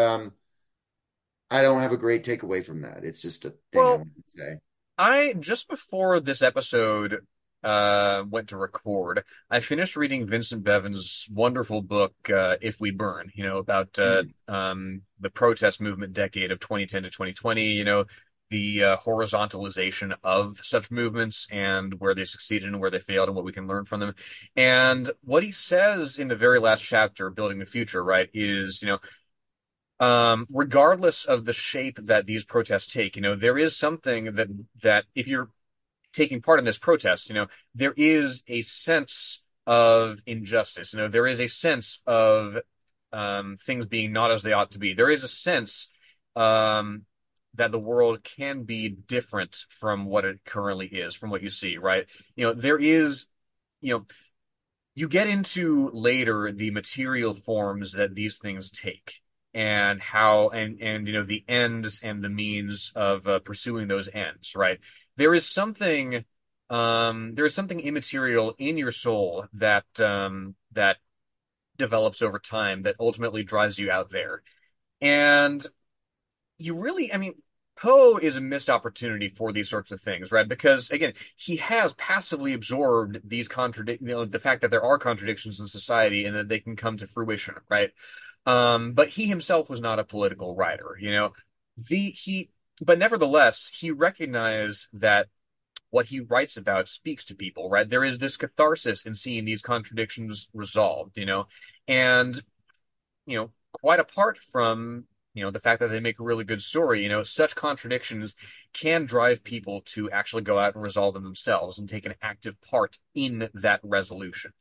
I don't have a great takeaway from that. It's just a thing I Well, want to say. I just before this episode went to record, I finished reading Vincent Bevan's wonderful book If We Burn, about Mm. the protest movement decade of 2010 to 2020. the horizontalization of such movements and where they succeeded and where they failed and what we can learn from them. And what he says in the very last chapter, Building the Future, right, is, regardless of the shape that these protests take, there is something that if you're taking part in this protest, there is a sense of injustice. There is a sense of things being not as they ought to be. There is a sense that the world can be different from what it currently is, from what you see, right? There is, you get into later the material forms that these things take and how and the ends and the means of pursuing those ends, right? There is something immaterial in your soul that develops over time that ultimately drives you out there. And you really, I mean, Poe is a missed opportunity for these sorts of things, right? Because again, he has passively absorbed these the fact that there are contradictions in society and that they can come to fruition, right? But he himself was not a political writer, but nevertheless, he recognized that what he writes about speaks to people, right? There is this catharsis in seeing these contradictions resolved, and, quite apart from, the fact that they make a really good story, such contradictions can drive people to actually go out and resolve them themselves and take an active part in that resolution,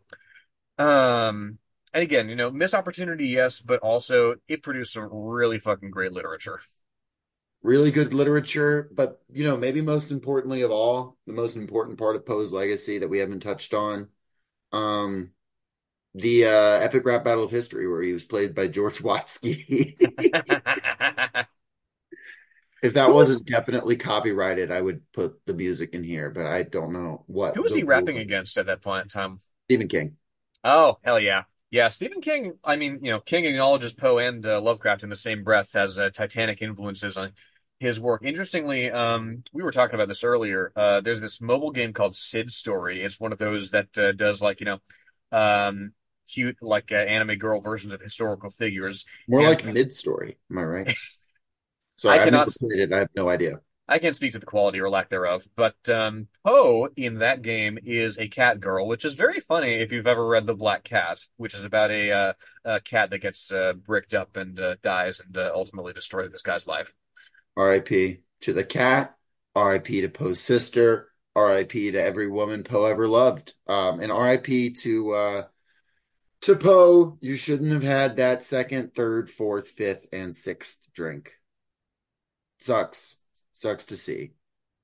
and again, missed opportunity, yes, but also it produced some really fucking great literature. Really good literature, but maybe most importantly of all, the most important part of Poe's legacy that we haven't touched on, the epic rap battle of history where he was played by George Watsky. If that Who was wasn't definitely copyrighted, I would put the music in here, but I don't know what who was the he rules rapping are. against at that point in time? Stephen King. Oh, hell yeah. Yeah, Stephen King, I mean, King acknowledges Poe and Lovecraft in the same breath as Titanic influences on his work. Interestingly, we were talking about this earlier. There's this mobile game called Sid Story. It's one of those that does like, cute like anime girl versions of historical figures. More And like mid-story. Am I right? I Sorry, I've cannot never played it. I have no idea. I can't speak to the quality or lack thereof, but Poe in that game is a cat girl, which is very funny if you've ever read The Black Cat, which is about a cat that gets bricked up and dies and ultimately destroys this guy's life. R.I.P. to the cat. R.I.P. to Poe's sister. R.I.P. to every woman Poe ever loved. And R.I.P. to Poe. You shouldn't have had that second, third, fourth, fifth, and sixth drink. Sucks to see.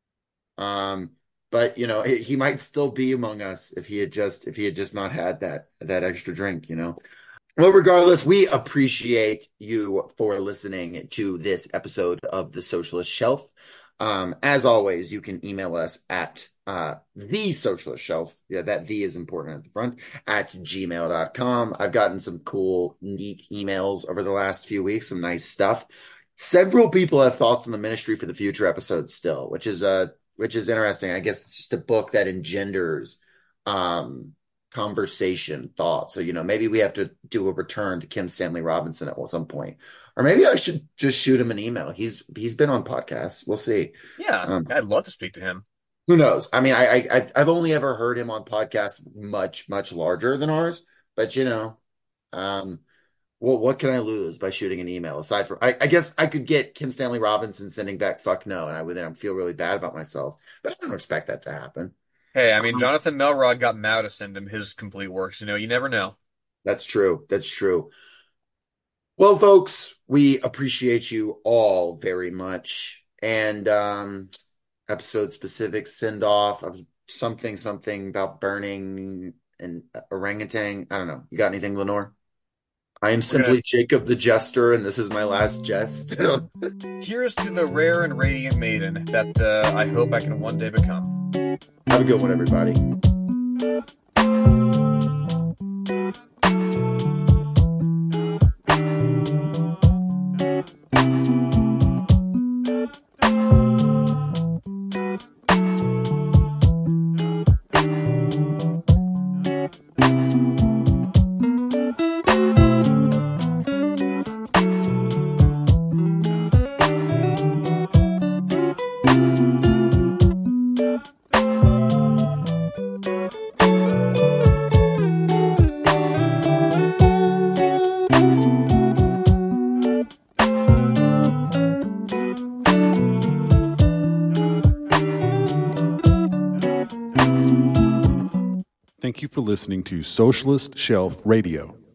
But he might still be among us if he had just not had that extra drink. Well, regardless, we appreciate you for listening to this episode of The Socialist Shelf. As always, you can email us at the Socialist Shelf. Yeah, that the is important at the front at gmail.com. I've gotten some cool, neat emails over the last few weeks, some nice stuff. Several people have thoughts on the Ministry for the Future episode still, which is interesting. I guess it's just a book that engenders conversation, thought. So, maybe we have to do a return to Kim Stanley Robinson at some point. Or maybe I should just shoot him an email. He's been on podcasts. We'll see. Yeah, I'd love to speak to him. Who knows? I mean, I've only ever heard him on podcasts much, much larger than ours, but well, what can I lose by shooting an email aside from I guess I could get Kim Stanley Robinson sending back fuck no, and I would then feel really bad about myself. But I don't expect that to happen. Hey, I mean, Jonathan Melrod got Mao to send him his complete works. You never know. That's true. That's true. Well, folks, we appreciate you all very much. And episode specific send off of something about burning an orangutan. I don't know. You got anything, Lenore? I am simply Jacob the Jester, and this is my last jest. Here's to the rare and radiant maiden that I hope I can one day become. Have a good one, everybody. Thank you for listening to Socialist Shelf Radio.